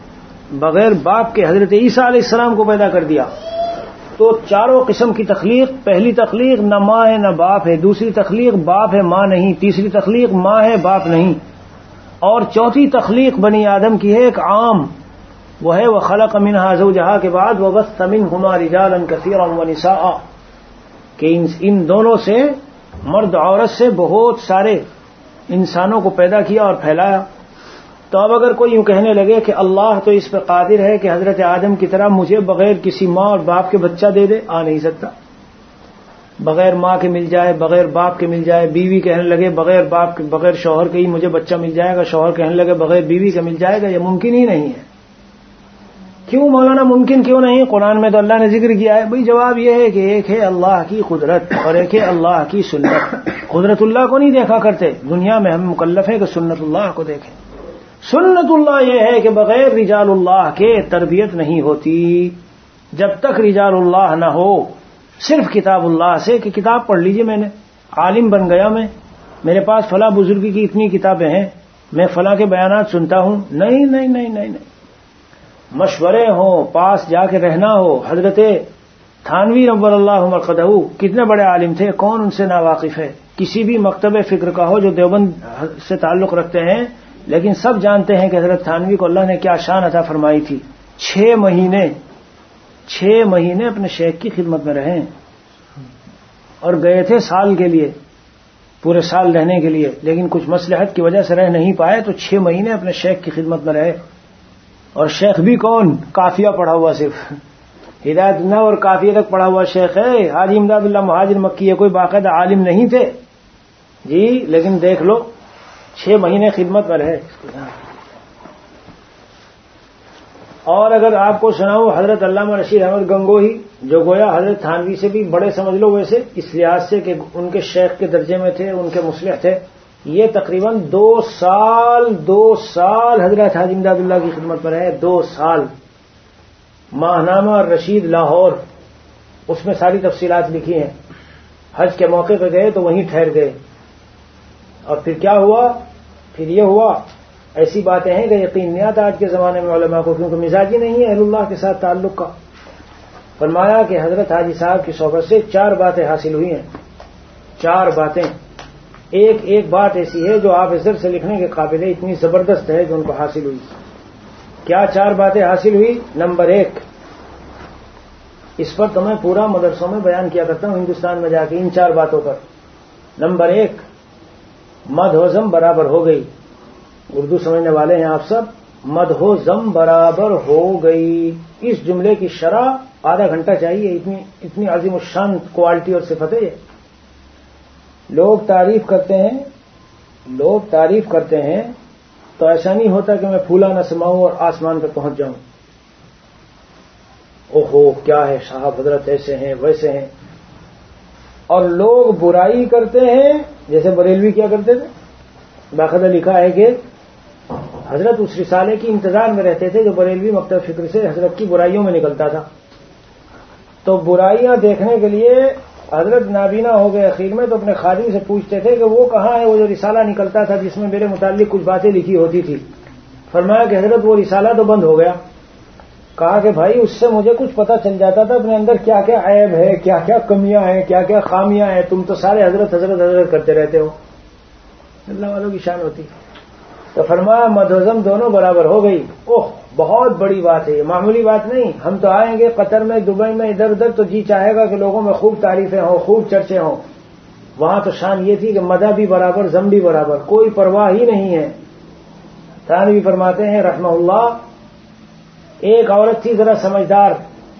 بغیر باپ کے حضرت عیسیٰ علیہ السلام کو پیدا کر دیا، تو چاروں قسم کی تخلیق، پہلی تخلیق نہ ماں ہے نہ باپ ہے، دوسری تخلیق باپ ہے ماں نہیں، تیسری تخلیق ماں ہے باپ نہیں، اور چوتھی تخلیق بنی آدم کی ہے ایک عام، وہ ہے وخلق منہا زوجہا کے بعد وبث منہما رجالا کثیرا ونساء، کہ ان دونوں سے مرد عورت سے بہت سارے انسانوں کو پیدا کیا اور پھیلایا۔ تو اب اگر کوئی یوں کہنے لگے کہ اللہ تو اس پہ قادر ہے کہ حضرت آدم کی طرح مجھے بغیر کسی ماں اور باپ کے بچہ دے دے، آ نہیں سکتا، بغیر ماں کے مل جائے، بغیر باپ کے مل جائے، بیوی کہنے لگے بغیر باپ کے بغیر شوہر کے ہی مجھے بچہ مل جائے گا، شوہر کہنے لگے بغیر بیوی کے مل جائے گا، یہ ممکن ہی نہیں ہے۔ کیوں مولانا ممکن کیوں نہیں؟ قرآن میں تو اللہ نے ذکر کیا ہے۔ بھئی جواب یہ ہے کہ ایک ہے اللہ کی قدرت اور ایک ہے اللہ کی سنت۔ قدرت اللہ کو نہیں دیکھا کرتے، دنیا میں ہم مکلف ہیں کہ سنت اللہ کو دیکھیں۔ سنت اللہ یہ ہے کہ بغیر رجال اللہ کے تربیت نہیں ہوتی، جب تک رجال اللہ نہ ہو، صرف کتاب اللہ سے کہ کتاب پڑھ لیجئے، میں نے عالم بن گیا، میں میرے پاس فلاں بزرگی کی اتنی کتابیں ہیں، میں فلاں کے بیانات سنتا ہوں، نہیں نہیں نہیں نہیں نہیں، مشورے ہوں، پاس جا کے رہنا ہو۔ حضرت تھانوی نور اللہ مرقدہ کتنے بڑے عالم تھے، کون ان سے ناواقف ہے؟ کسی بھی مکتب فکر کا ہو جو دیوبند سے تعلق رکھتے ہیں، لیکن سب جانتے ہیں کہ حضرت تھانوی کو اللہ نے کیا شان عطا فرمائی تھی۔ چھ مہینے چھ مہینے اپنے شیخ کی خدمت میں رہے اور گئے تھے سال کے لیے، پورے سال رہنے کے لیے، لیکن کچھ مصلحت کی وجہ سے رہ نہیں پائے تو چھ مہینے اپنے شیخ کی خدمت میں رہے۔ اور شیخ بھی کون؟ قافیہ پڑھا ہوا، صرف ہدایت اللہ اور قافیہ تک پڑھا ہوا شیخ ہے، حاجی امداد اللہ مہاجر مکی ہے، کوئی باقاعدہ عالم نہیں تھے جی، لیکن دیکھ لو چھ مہینے خدمت میں رہے۔ اور اگر آپ کو سناؤں حضرت علامہ رشید احمد گنگوہی، جو گویا حضرت تھانوی سے بھی بڑے سمجھ لو ویسے، اس لحاظ سے کہ ان کے شیخ کے درجے میں تھے، ان کے مصلح تھے، یہ تقریباً دو سال دو سال حضرت حاجی امداد اللہ کی خدمت میں رہے، دو سال۔ ماہنامہ اور رشید لاہور، اس میں ساری تفصیلات لکھی ہیں۔ حج کے موقع پہ گئے تو وہیں ٹھہر گئے، اور پھر کیا ہوا؟ پھر یہ ہوا، ایسی باتیں ہیں کہ یقین نہیں آتا آج کے زمانے میں علماء کو، کیونکہ مزاج ہی نہیں ہے اہل اللہ کے ساتھ تعلق کا۔ فرمایا کہ حضرت حاجی صاحب کی صحبت سے چار باتیں حاصل ہوئی ہیں، چار باتیں، ایک ایک بات ایسی ہے جو آپ ازر سے لکھنے کے قابل ہے، اتنی زبردست ہے جو ان کو حاصل ہوئی۔ کیا چار باتیں حاصل ہوئی؟ نمبر ایک، اس پر تو میں پورا مدرسوں میں بیان کیا کرتا ہوں ہندوستان میں جا کے، ان چار باتوں پر۔ نمبر ایک، مد و ضم برابر ہو گئی۔ اردو سمجھنے والے ہیں آپ سب، مد و ضم برابر ہو گئی، اس جملے کی شرح آدھا گھنٹہ چاہیے، اتنی اتنی عظیم الشان کوالٹی اور صفت ہے یہ۔ لوگ تعریف کرتے ہیں لوگ تعریف کرتے ہیں تو ایسا نہیں ہوتا کہ میں پھولا نہ سماؤں اور آسمان پہ پہنچ جاؤں، اوہو کیا ہے صاحب حضرت ایسے ہیں ویسے ہیں۔ اور لوگ برائی کرتے ہیں، جیسے بریلوی کیا کرتے تھے، باقاعدہ لکھا ہے کہ حضرت اس رسالے کی انتظار میں رہتے تھے جو بریلوی مکتب فکر سے حضرت کی برائیوں میں نکلتا تھا، تو برائیاں دیکھنے کے لیے حضرت نابینا ہو گئے اخیر میں، تو اپنے خادم سے پوچھتے تھے کہ وہ کہاں ہے وہ جو رسالہ نکلتا تھا جس میں میرے متعلق کچھ باتیں لکھی ہوتی تھی۔ فرمایا کہ حضرت وہ رسالہ تو بند ہو گیا۔ کہا کہ بھائی اس سے مجھے کچھ پتہ چل جاتا تھا اپنے اندر کیا کیا عیب ہے، کیا کیا کمیاں ہیں، کیا کیا خامیاں ہیں، تم تو سارے حضرت حضرت حضرت کرتے رہتے ہو، اللہ والوں کی شان ہوتی۔ تو فرمایا مد و ضم دونوں برابر ہو گئی۔ اوہ بہت بڑی بات ہے، یہ معمولی بات نہیں۔ ہم تو آئیں گے قطر میں، دبئی میں، ادھر ادھر، تو جی چاہے گا کہ لوگوں میں خوب تعریفیں ہوں، خوب چرچے ہوں۔ وہاں تو شان یہ تھی کہ مدہ بھی برابر، ضم بھی برابر، کوئی پرواہ ہی نہیں ہے۔ تھانوی فرماتے ہیں رحمہ اللہ، ایک عورت تھی ذرا سمجھدار،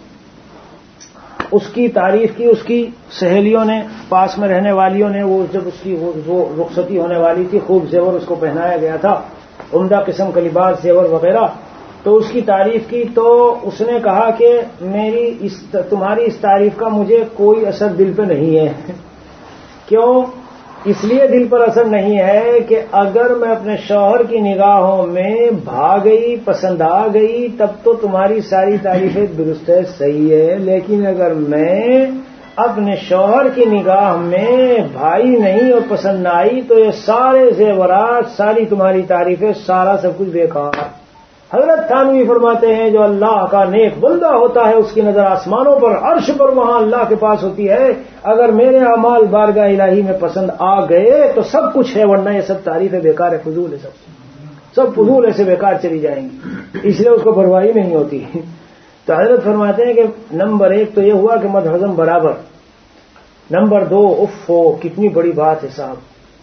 اس کی تعریف کی اس کی سہیلیوں نے، پاس میں رہنے والیوں نے، وہ جب اس کی وہ رخصتی ہونے والی تھی، خوب زیور اس کو پہنایا گیا تھا، عمدہ قسم کا لباس، زیور وغیرہ، تو اس کی تعریف کی، تو اس نے کہا کہ میری اس تمہاری اس تعریف کا مجھے کوئی اثر دل پہ نہیں ہے۔ کیوں؟ اس لیے دل پر اثر نہیں ہے کہ اگر میں اپنے شوہر کی نگاہوں میں بھا گئی، پسند آ گئی، تب تو تمہاری ساری تعریفیں درست ہے، صحیح ہے، لیکن اگر میں اپنے شوہر کی نگاہ میں بھائی نہیں اور پسند نہ آئی تو یہ سارے زیورات، ساری تمہاری تعریفیں، سارا سب کچھ بیکار۔ حضرت تھانوی فرماتے ہیں جو اللہ کا نیک بندہ ہوتا ہے اس کی نظر آسمانوں پر، عرش پر، وہاں اللہ کے پاس ہوتی ہے. اگر میرے اعمال بارگاہ الہی میں پسند آ گئے تو سب کچھ ہے، ورنہ یہ سب تعریفیں بیکار ہے، فضول ہے، سب سب فضول ایسے بیکار چلی جائیں گی، اس لیے اس کو پرواہی نہیں ہوتی. تو حضرت فرماتے ہیں کہ نمبر ایک تو یہ ہوا کہ مد ہضم برابر، نمبر دو اف ہو کتنی بڑی بات ہے صاحب،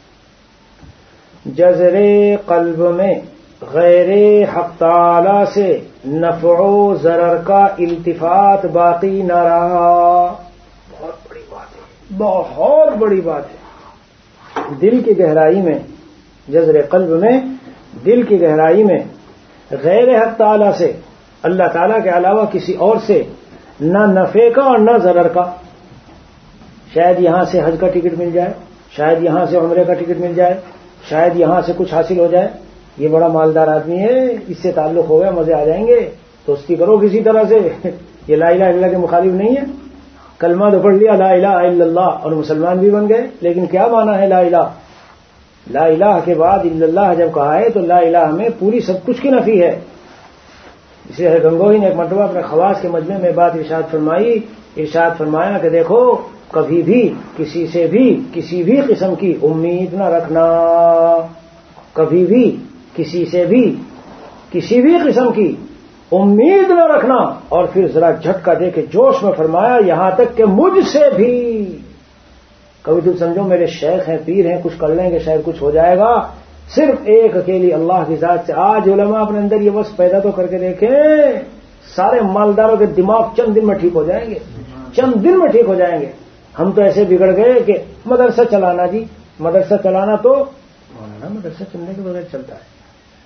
جذر قلب میں غیر حق تعالی سے نفع و ضرر کا التفات باقی نہ رہا. بہت بڑی بات ہے، بہت بڑی بات ہے. دل کی گہرائی میں، جذر قلب میں، دل کی گہرائی میں غیر حق تعالی سے، اللہ تعالیٰ کے علاوہ کسی اور سے نہ نفع کا اور نہ ضرر کا. شاید یہاں سے حج کا ٹکٹ مل جائے، شاید یہاں سے عمرے کا ٹکٹ مل جائے، شاید یہاں سے کچھ حاصل ہو جائے، یہ بڑا مالدار آدمی ہے، اس سے تعلق ہو گیا، مزے آ جائیں گے، دوستی کرو کسی طرح سے. یہ لا الہ الا اللہ کے مخالف نہیں ہے. کلمہ تو پڑھ لیا لا الہ الا اللہ اور مسلمان بھی بن گئے، لیکن کیا معنی ہے لا الہ؟ لا الہ کے بعد الا اللہ جب کہا ہے تو لا الہ میں پوری سب کچھ کی نفی ہے. اسے ہے گنگوہی نے ایک مرتبہ اپنے خواص کے مجمع میں بات ارشاد فرمائی، ارشاد فرمایا کہ دیکھو کبھی بھی کسی سے بھی کسی بھی قسم کی امید نہ رکھنا، کبھی بھی کسی سے بھی کسی بھی قسم کی امید نہ رکھنا. اور پھر ذرا جھٹکا دے کے جوش میں فرمایا یہاں تک کہ مجھ سے بھی. کبھی تم سمجھو میرے شیخ ہیں، پیر ہیں، کچھ کر لیں گے شاید کچھ ہو جائے گا، صرف ایک اکیلی اللہ کی ذات سے. آج علماء اپنے اندر یہ بس پیدا تو کر کے دیکھیں، سارے مالداروں کے دماغ چند دن میں ٹھیک ہو جائیں گے، چند دن میں ٹھیک ہو جائیں گے. ہم تو ایسے بگڑ گئے کہ مدرسہ چلانا، جی مدرسہ چلانا تو مولانا مدرسہ چلنے کے بغیر چلتا ہے.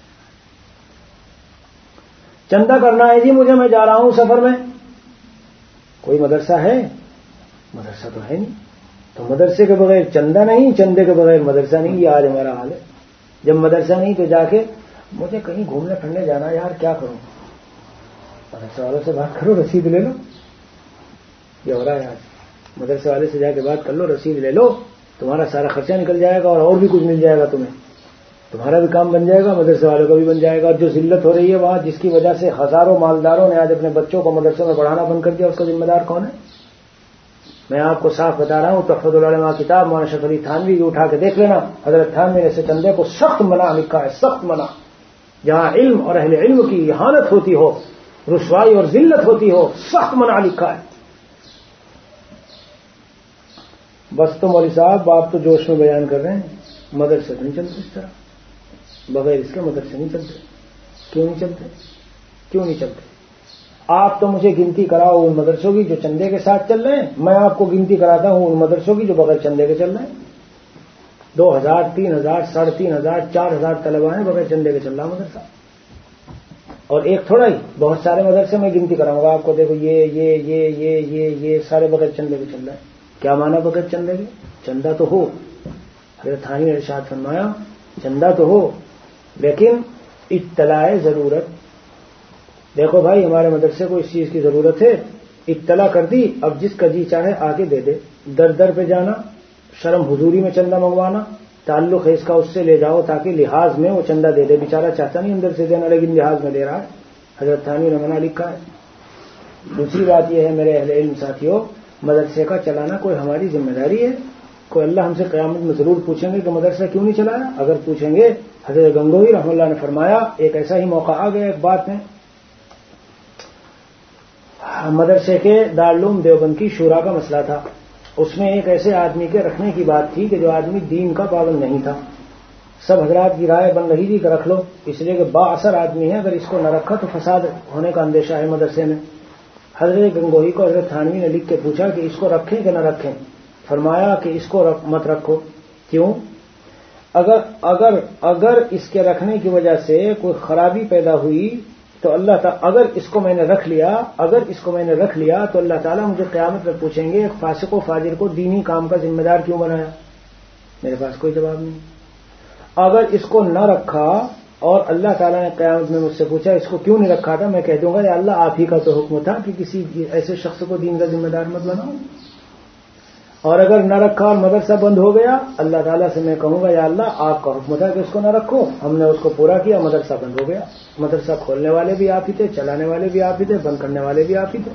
چندہ کرنا ہے جی مجھے، میں جا رہا ہوں سفر میں، کوئی مدرسہ ہے؟ مدرسہ تو ہے نہیں. تو مدرسے کے بغیر چندہ نہیں، چندے کے بغیر مدرسہ نہیں. یہ آج ہمارا حال ہے. جب مدرسہ نہیں تو جا کے مجھے کہیں گھومنے پھرنے جانا، یار کیا کروں؟ مدرسے والوں سے بات کرو، رسید لے لو. یہ ہو رہا ہے آج. مدرسے والے سے جا کے بات کر لو، رسید لے لو، تمہارا سارا خرچہ نکل جائے گا اور اور بھی کچھ مل جائے گا تمہیں، تمہارا بھی کام بن جائے گا، مدرسے والوں کا بھی بن جائے گا. اور جو ذلت ہو رہی ہے وہاں، جس کی وجہ سے ہزاروں مالداروں نے آج اپنے بچوں کو مدرسوں میں پڑھانا بند کر دیا، اس کا ذمہ دار کون ہے؟ میں آپ کو صاف بتا رہا ہوں، تحفۃ العلماء کتاب مولانا اشرف علی تھانوی کی اٹھا کے دیکھ لینا. حضرت تھانوی نے سے چندے کو سخت منع لکھا ہے، سخت منع. جہاں علم اور اہل علم کی اہانت ہوتی ہو، رسوائی اور ذلت ہوتی ہو، سخت منع لکھا ہے. بس تو مولوی صاحب آپ تو جوش میں بیان کر رہے ہیں، مدرسے نہیں چلتے اس طرح، بغیر اس کے مدرسے نہیں چلتے. کیوں نہیں چلتے؟ کیوں نہیں چلتے؟ آپ تو مجھے گنتی کراؤ ان مدرسوں کی جو چندے کے ساتھ چل رہے ہیں، میں آپ کو گنتی کراتا ہوں ان مدرسوں کی جو بغیر چندے کے چل رہے ہیں. دو ہزار تین ہزار ساڑھے تین ہزار چار ہزار طلبا ہیں بغیر چندے کے چل رہا مدرسہ. اور ایک تھوڑا ہی، بہت سارے مدرسے میں گنتی کراؤں گا آپ کو. دیکھو یہ یہ یہ یہ یہ یہ سارے بغیر چندے کے چل رہے ہیں. کیا مانا بغیر چندے کے؟ چندہ تو ہو، حضرت تھانوی نے ارشاد فرمایا چندہ تو ہو، لیکن اطلاع ضرورت. دیکھو بھائی ہمارے مدرسے کو اس چیز کی ضرورت ہے، اطلاع کر دی، اب جس کا جی چاہے آگے دے دے. در در پہ جانا، شرم حضوری میں چندہ منگوانا، تعلق ہے اس کا اس سے لے جاؤ تاکہ لحاظ میں وہ چندہ دے دے. بیچارہ چاہتا نہیں اندر سے دینا، لیکن لحاظ میں دے رہا ہے. حضرت تھانوی نے منع لکھا ہے. دوسری بات یہ ہے میرے اہل علم ساتھیوں، مدرسے کا چلانا کوئی ہماری ذمہ داری ہے. کوئی اللہ ہم سے قیامت میں ضرور پوچھیں گے کہ مدرسہ کیوں نہیں چلایا؟ اگر پوچھیں گے، حضرت گنگوہی رحمہ اللہ نے فرمایا ایک ایسا ہی موقع آ گیا. ایک بات میں مدرسے کے دارالعلوم دیوبند کی شورا کا مسئلہ تھا. اس میں ایک ایسے آدمی کے رکھنے کی بات تھی کہ جو آدمی دین کا پابند نہیں تھا. سب حضرات کی رائے بن رہی تھی کہ رکھ لو، اس لیے کہ با اثر آدمی ہے، اگر اس کو نہ رکھا تو فساد ہونے کا اندیشہ ہے مدرسے میں. حضرت گنگوہی کو حضرت تھانوی نے لکھ کے پوچھا کہ اس کو رکھیں کہ نہ رکھیں. فرمایا کہ اس کو مت رکھو. کیوں؟ اگر اگر اگر اس کے رکھنے کی وجہ سے کوئی خرابی پیدا ہوئی تو اللہ تعالیٰ، اگر اس کو میں نے رکھ لیا اگر اس کو میں نے رکھ لیا تو اللہ تعالیٰ مجھے قیامت میں پوچھیں گے ایک فاسق و فاجر کو دینی کام کا ذمہ دار کیوں بنایا؟ میرے پاس کوئی جواب نہیں. اگر اس کو نہ رکھا اور اللہ تعالیٰ نے قیامت میں مجھ سے پوچھا اس کو کیوں نہیں رکھا تھا، میں کہہ دوں گا یا اللہ آپ ہی کا تو حکم تھا کہ کسی ایسے شخص کو دین کا ذمہ دار مت بناؤ. اور اگر نہ رکھا اور مدرسہ بند ہو گیا، اللہ تعالیٰ سے میں کہوں گا یا اللہ آپ کا حکم تھا کہ اس کو نہ رکھو، ہم نے اس کو پورا کیا، مدرسہ بند ہو گیا۔ مدرسہ کھولنے والے بھی آپ ہی تھے، چلانے والے بھی آپ ہی تھے، بند کرنے والے بھی آپ ہی تھے۔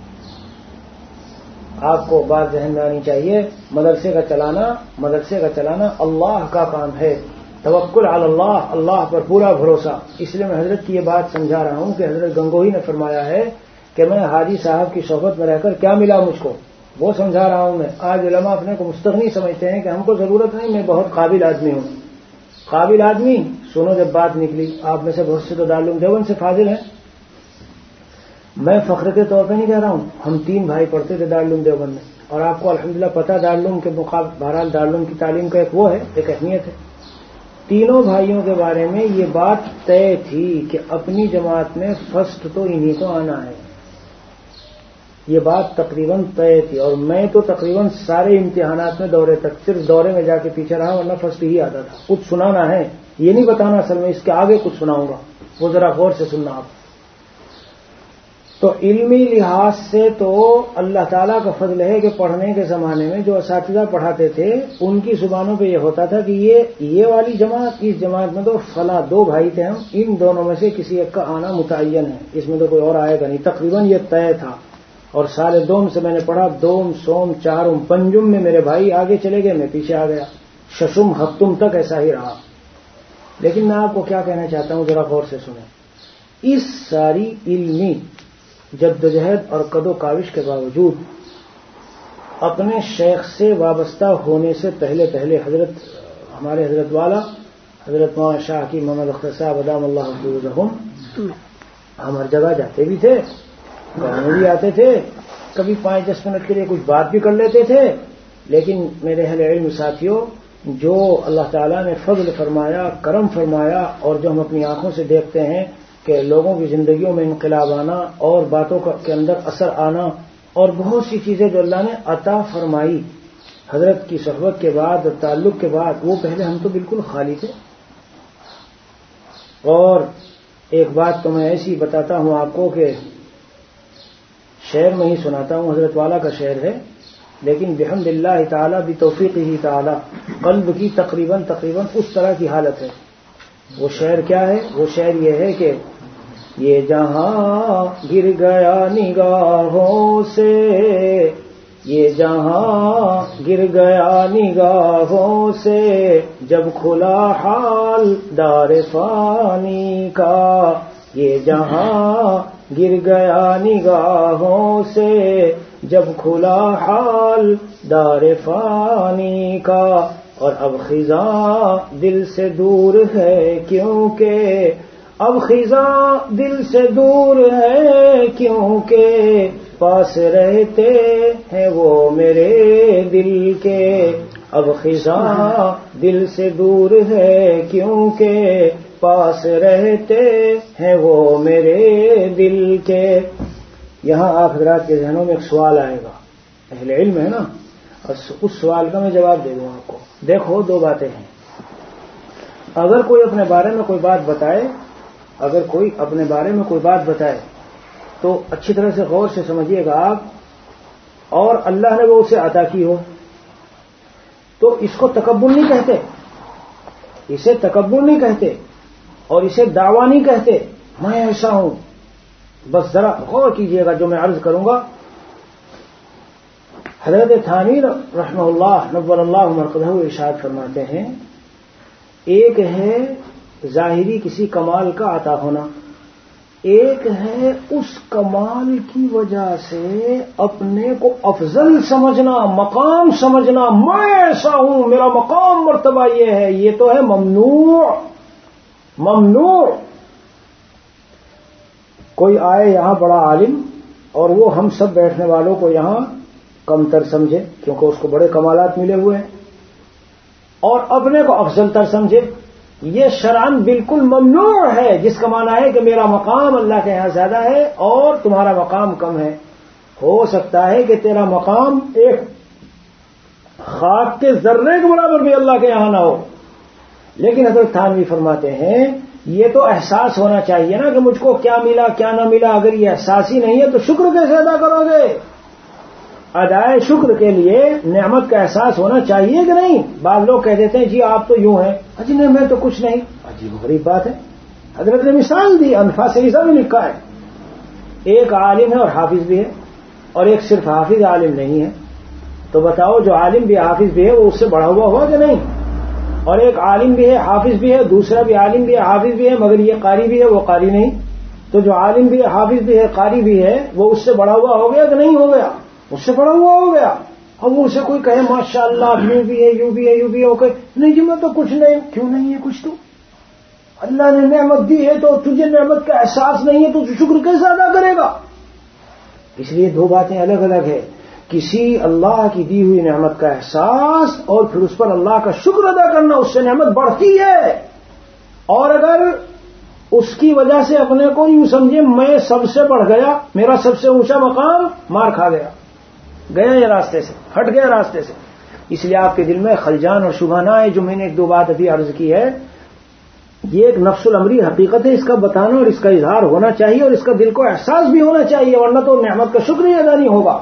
آپ کو بات ذہن میں آنی چاہیے، مدرسے کا چلانا مدرسے کا چلانا اللہ کا کام ہے۔ توکل علی اللہ، اللہ پر پورا بھروسہ۔ اس لیے میں حضرت کی یہ بات سمجھا رہا ہوں کہ حضرت گنگوہی نے فرمایا ہے کہ میں حاجی صاحب کی صحبت میں رہ کر کیا ملا مجھ کو، وہ سمجھا رہا ہوں میں۔ آج علماء اپنے کو مستغنی سمجھتے ہیں کہ ہم کو ضرورت نہیں، میں بہت قابل آدمی ہوں۔ قابل آدمی سنو، جب بات نکلی، آپ میں سے بہت سے تو دارالعلوم دیوبند سے فاضل ہیں، میں فخر کے طور پہ نہیں کہہ رہا ہوں، ہم تین بھائی پڑھتے تھے دارالعلوم دیوبند میں، اور آپ کو الحمدللہ پتہ دارالعلوم کے مقابلے بہرحال دارالعلوم کی تعلیم کا ایک وہ ہے، ایک اہمیت ہے۔ تینوں بھائیوں کے بارے میں یہ بات طے تھی کہ اپنی جماعت میں فرسٹ تو انہی کو آنا ہے، یہ بات تقریباً طے تھی۔ اور میں تو تقریباً سارے امتحانات میں دورے تک صرف دورے میں جا کے پیچھے رہا، ورنہ فرسٹ ہی آتا تھا۔ کچھ سنانا ہے، یہ نہیں بتانا اصل میں، اس کے آگے کچھ سناؤں گا، وہ ذرا غور سے سننا آپ۔ تو علمی لحاظ سے تو اللہ تعالیٰ کا فضل ہے کہ پڑھنے کے زمانے میں جو اساتذہ پڑھاتے تھے ان کی زبانوں پہ یہ ہوتا تھا کہ یہ یہ والی جماعت، اس جماعت میں تو فلاں دو بھائی تھے ہم، ان دونوں میں سے کسی ایک کا آنا متعین ہے، اس میں تو کوئی اور آئے گا نہیں، تقریباً یہ طے تھا۔ اور سال دوم سے میں نے پڑھا، دوم سوم چارم پنجم میں میرے بھائی آگے چلے گئے، میں پیچھے آ گیا، ششم ہفتم تک ایسا ہی رہا۔ لیکن میں آپ کو کیا کہنا چاہتا ہوں، ذرا غور سے سنیں۔ اس ساری علمی جدوجہد اور قد و کاوش کے باوجود اپنے شیخ سے وابستہ ہونے سے پہلے پہلے حضرت ہمارے حضرت والا حضرت مولانا شاہ کی محمد اختر صاحب ادام اللہ حفظہم، ہم ہر جگہ جاتے بھی تھے، گھرانے بھی آتے تھے، کبھی پانچ دس منٹ کے لیے کچھ بات بھی کر لیتے تھے۔ لیکن میرے اہل علم ساتھیوں، جو اللہ تعالیٰ نے فضل فرمایا، کرم فرمایا، اور جو ہم اپنی آنکھوں سے دیکھتے ہیں کہ لوگوں کی زندگیوں میں انقلاب آنا اور باتوں کے اندر اثر آنا اور بہت سی چیزیں جو اللہ نے عطا فرمائی حضرت کی صحبت کے بعد اور تعلق کے بعد، وہ پہلے ہم تو بالکل خالی تھے۔ اور ایک بات تو میں ایسی بتاتا ہوں آپ کو کہ شعر میں ہی سناتا ہوں، حضرت والا کا شعر ہے، لیکن بحمد اللہ تعالیٰ بتوفیق ہی تعالیٰ قلب کی تقریباً تقریباً اس طرح کی حالت ہے۔ وہ شعر کیا ہے؟ وہ شعر یہ ہے کہ یہ جہاں گر گیا نگاہوں سے، یہ جہاں گر گیا نگاہوں سے، جب کھلا حال دار فانی کا، یہ جہاں گر گیا نگاہوں سے، جب کھلا حال دار فانی کا، اور اب خزاں دل سے دور ہے کیونکہ، اب خزاں دل سے دور ہے کیونکہ، پاس رہتے ہیں وہ میرے دل کے، اب خزاں دل سے دور ہے کیونکہ، پاس رہتے ہیں وہ میرے دل کے۔ یہاں آپ حضرات کے ذہنوں میں ایک سوال آئے گا، اہل علم ہے نا، اور اس سوال کا میں جواب دے دوں آپ کو۔ دیکھو، دو باتیں ہیں، اگر کوئی اپنے بارے میں کوئی بات بتائے اگر کوئی اپنے بارے میں کوئی بات بتائے تو اچھی طرح سے غور سے سمجھیے گا آپ، اور اللہ نے وہ اسے عطا کی ہو تو اس کو تکبر نہیں کہتے، اسے تکبر نہیں کہتے، اور اسے دعویٰ نہیں کہتے میں ایسا ہوں۔ بس ذرا غور کیجئے گا جو میں عرض کروں گا۔ حضرت تھانوی رحمہ اللہ نور اللہ مرقدہ ارشاد فرماتے ہیں، ایک ہے ظاہری کسی کمال کا عطا ہونا، ایک ہے اس کمال کی وجہ سے اپنے کو افضل سمجھنا، مقام سمجھنا، میں ایسا ہوں، میرا مقام مرتبہ یہ ہے، یہ تو ہے ممنوع ممنوع۔ کوئی آئے یہاں بڑا عالم اور وہ ہم سب بیٹھنے والوں کو یہاں کم تر سمجھے کیونکہ اس کو بڑے کمالات ملے ہوئے ہیں، اور اپنے کو افضل تر سمجھے، یہ شرعاً بالکل ممنوع ہے، جس کا معنی ہے کہ میرا مقام اللہ کے یہاں زیادہ ہے اور تمہارا مقام کم ہے۔ ہو سکتا ہے کہ تیرا مقام ایک خاک کے ذرے کے برابر بھی اللہ کے یہاں نہ ہو، لیکن حضرت تھانوی فرماتے ہیں یہ تو احساس ہونا چاہیے نا کہ مجھ کو کیا ملا کیا نہ ملا۔ اگر یہ احساس ہی نہیں ہے تو شکر کیسے ادا کرو گے؟ ادائے شکر کے لیے نعمت کا احساس ہونا چاہیے کہ نہیں؟ بعض لوگ کہہ دیتے ہیں جی آپ تو یوں ہیں، اجی نہیں میں تو کچھ نہیں. عجیب غریب بات ہے. حضرت نے مثال دی، انفاس عیسیٰ میں لکھا ہے ایک عالم ہے اور حافظ بھی ہے، اور ایک صرف حافظ عالم نہیں ہے. تو بتاؤ جو عالم بھی حافظ بھی ہے وہ اس سے بڑھا ہوا ہوا کہ نہیں؟ اور ایک عالم بھی ہے حافظ بھی ہے، دوسرا بھی عالم بھی ہے حافظ بھی ہے، مگر یہ قاری بھی ہے وہ قاری نہیں. تو جو عالم بھی ہے حافظ بھی ہے قاری بھی ہے وہ اس سے بڑھا ہوا ہو گیا کہ نہیں ہو گیا؟ اس سے بڑا ہوا ہو گیا. اب وہ اسے کوئی کہے ماشاء اللہ یوں بھی ہے یوں بھی ہے یوں بھی ہے، وہ کہے نہیں جی میں تو کچھ نہیں. کیوں نہیں ہے کچھ؟ تو اللہ نے نعمت دی ہے تو تجھے نعمت کا احساس نہیں ہے تو شکر کیسے ادا کرے گا؟ اس لیے دو باتیں الگ الگ ہے، کسی اللہ کی دی ہوئی نعمت کا احساس اور پھر اس پر اللہ کا شکر ادا کرنا، اس سے نعمت بڑھتی ہے. اور اگر اس کی وجہ سے اپنے کو یوں سمجھے میں سب سے بڑھ گیا، میرا سب سے اونچا مقام، مار کھا گیا، گیا یہ راستے سے، ہٹ گیا راستے سے. اس لیے آپ کے دل میں خلجان اور شبہ نہ ہے. جو میں نے ایک دو بات ابھی عرض کی ہے یہ ایک نفس الامری حقیقت ہے، اس کا بتانا اور اس کا اظہار ہونا چاہیے اور اس کا دل کو احساس بھی ہونا چاہیے، ورنہ تو نعمت کا شکر ہی ادا نہیں ہوگا.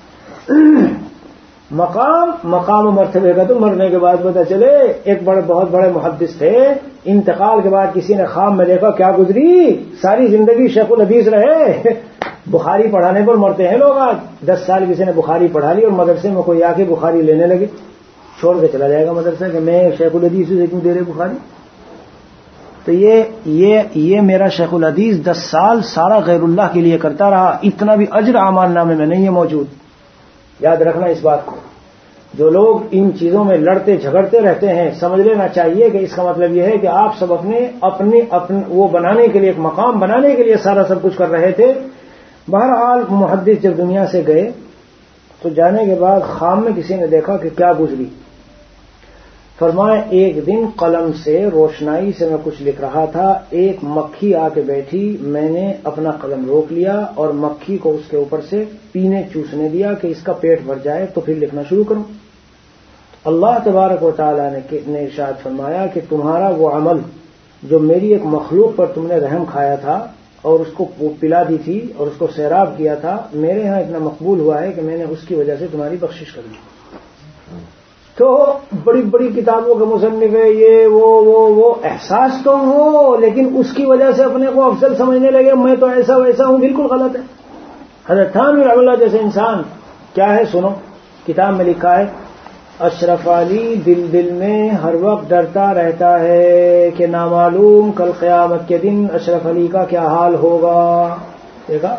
مقام مقام و مرتبے کا تو مرنے کے بعد پتہ چلے. ایک بڑے بہت بڑے محدث تھے، انتقال کے بعد کسی نے خواب میں دیکھا کیا گزری، ساری زندگی شیخ الحدیث رہے. بخاری پڑھانے پر مرتے ہیں لوگ. آج دس سال کسی نے بخاری پڑھا لی اور مدرسے میں کوئی آ کے بخاری لینے لگے، چھوڑ کے چلا جائے گا مدرسہ کہ میں شیخ الحدیث سے کیوں دے رہے بخاری. تو یہ یہ یہ میرا شیخ الحدیث دس سال سارا غیر اللہ کے لیے کرتا رہا، اتنا بھی اجر اعمال نامے میں نہیں ہے موجود. یاد رکھنا اس بات کو. جو لوگ ان چیزوں میں لڑتے جھگڑتے رہتے ہیں سمجھ لینا چاہیے کہ اس کا مطلب یہ ہے کہ آپ سب اپنے اپنے اپنے وہ بنانے کے لیے، ایک مقام بنانے کے لیے سارا سب کچھ کر رہے تھے. بہرحال محدث جب دنیا سے گئے تو جانے کے بعد خواب میں کسی نے دیکھا کہ کیا گزری. فرمایا ایک دن قلم سے روشنائی سے میں کچھ لکھ رہا تھا، ایک مکھی آ کے بیٹھی، میں نے اپنا قلم روک لیا اور مکھی کو اس کے اوپر سے پینے چوسنے دیا کہ اس کا پیٹ بھر جائے تو پھر لکھنا شروع کروں. اللہ تبارک و تعالیٰ نے ارشاد فرمایا کہ تمہارا وہ عمل جو میری ایک مخلوق پر تم نے رحم کھایا تھا اور اس کو پلا دی تھی اور اس کو سیراب کیا تھا، میرے ہاں اتنا مقبول ہوا ہے کہ میں نے اس کی وجہ سے تمہاری بخشش کر دی. تو بڑی بڑی کتابوں کے مصنف ہے یہ وہ وہ وہ احساس تو ہو، لیکن اس کی وجہ سے اپنے کو افضل سمجھنے لگے، میں تو ایسا ویسا ہوں. بالکل غلط ہے. حضرت تھانوی رحمہ اللہ جیسے انسان کیا ہے سنو، کتاب میں لکھا ہے اشرف علی دل دل میں ہر وقت ڈرتا رہتا ہے کہ نامعلوم کل قیامت کے دن اشرف علی کا کیا حال ہوگا. دیکھا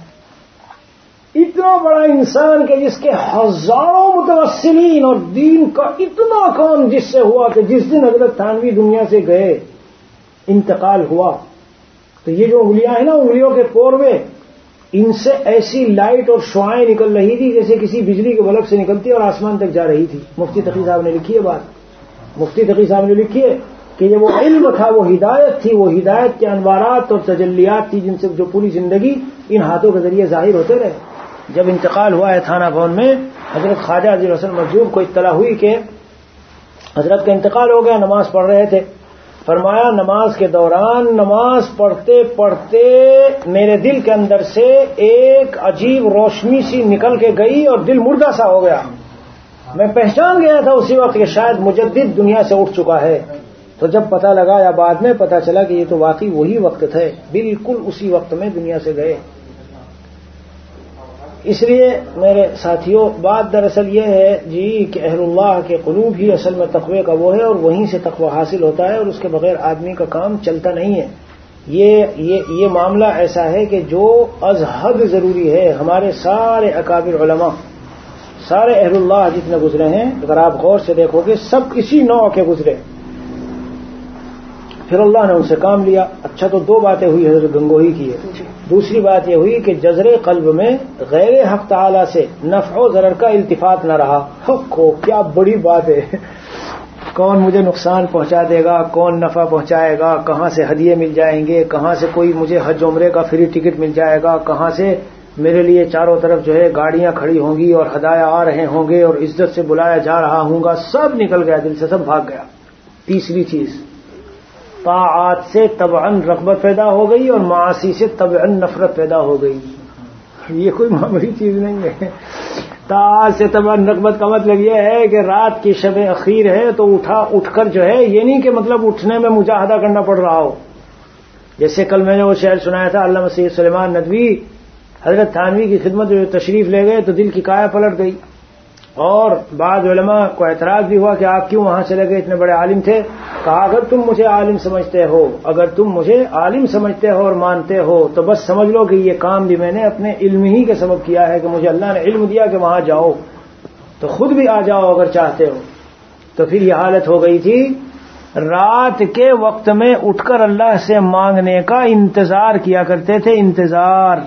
اتنا بڑا انسان کہ جس کے ہزاروں متوسلین اور دین کا اتنا کام جس سے ہوا کہ جس دن حضرت تھانوی دنیا سے گئے انتقال ہوا تو یہ جو انگلیاں ہیں نا، انگلیوں کے پورے ان سے ایسی لائٹ اور شعائیں نکل رہی تھی جیسے کسی بجلی کے بلب سے نکلتی اور آسمان تک جا رہی تھی. مفتی تقی صاحب نے لکھی ہے بات، مفتی تقی صاحب نے لکھی ہے کہ یہ وہ علم تھا، وہ ہدایت تھی، وہ ہدایت کے انوارات اور تجلیات تھی جن سے جو پوری زندگی ان ہاتھوں کے ذریعے ظاہر ہوتے رہے. جب انتقال ہوا ہے تھانہ بھون میں، حضرت خواجہ عزیز الحسن مجذوب کو اطلاع ہوئی کہ حضرت کا انتقال ہو گیا. نماز پڑھ رہے تھے، فرمایا نماز کے دوران نماز پڑھتے پڑھتے میرے دل کے اندر سے ایک عجیب روشنی سی نکل کے گئی اور دل مردہ سا ہو گیا. میں پہچان گیا تھا اسی وقت کہ شاید مجدد دنیا سے اٹھ چکا ہے. تو جب پتہ لگا یا بعد میں پتہ چلا کہ یہ تو واقعی وہی وقت تھے، بالکل اسی وقت میں دنیا سے گئے. اس لیے میرے ساتھیوں بات دراصل یہ ہے جی کہ اہل اللہ کے قلوب ہی اصل میں تقوی کا وہ ہے اور وہیں سے تقوی حاصل ہوتا ہے اور اس کے بغیر آدمی کا کام چلتا نہیں ہے. یہ یہ یہ معاملہ ایسا ہے کہ جو از حد ضروری ہے. ہمارے سارے اکابر علماء، سارے اہل اللہ جتنے گزرے ہیں اگر آپ غور سے دیکھو گے سب اسی نوع کے گزرے، پھر اللہ نے ان سے کام لیا. اچھا تو دو باتیں ہوئی حضرت گنگوہی کی ہے. دوسری بات یہ ہوئی کہ جذر قلب میں غیر حق تعالی سے نفع و ضرر کا التفات نہ رہا. حق کو کیا بڑی بات ہے، کون مجھے نقصان پہنچا دے گا، کون نفع پہنچائے گا، کہاں سے ہدیے مل جائیں گے، کہاں سے کوئی مجھے حج عمرے کا فری ٹکٹ مل جائے گا، کہاں سے میرے لیے چاروں طرف جو ہے گاڑیاں کھڑی ہوں گی اور ہدایا آ رہے ہوں گے اور عزت سے بلایا جا رہا ہوں گا، سب نکل گیا دل سے، سب بھاگ گیا. تیسری چیز طاعات سے طبعاً رغبت پیدا ہو گئی اور معاصی سے طبعاً نفرت پیدا ہو گئی. یہ کوئی معمولی چیز نہیں ہے. طاعات سے تبعن رغبت کا مطلب یہ ہے کہ رات کی شب اخیر ہے تو اٹھا اٹھ کر جو ہے، یہ نہیں کہ مطلب اٹھنے میں مجاہدہ کرنا پڑ رہا ہو. جیسے کل میں نے وہ شعر سنایا تھا، علامہ سید سلیمان ندوی حضرت تھانوی کی خدمت میں تشریف لے گئے تو دل کی کایا پلٹ گئی، اور بعض علماء کو اعتراض بھی ہوا کہ آپ کیوں وہاں چلے گئے، اتنے بڑے عالم تھے. کہا اگر تم مجھے عالم سمجھتے ہو اگر تم مجھے عالم سمجھتے ہو اور مانتے ہو تو بس سمجھ لو کہ یہ کام بھی میں نے اپنے علم ہی کے سبب کیا ہے، کہ مجھے اللہ نے علم دیا کہ وہاں جاؤ تو خود بھی آ جاؤ اگر چاہتے ہو. تو پھر یہ حالت ہو گئی تھی، رات کے وقت میں اٹھ کر اللہ سے مانگنے کا انتظار کیا کرتے تھے. انتظار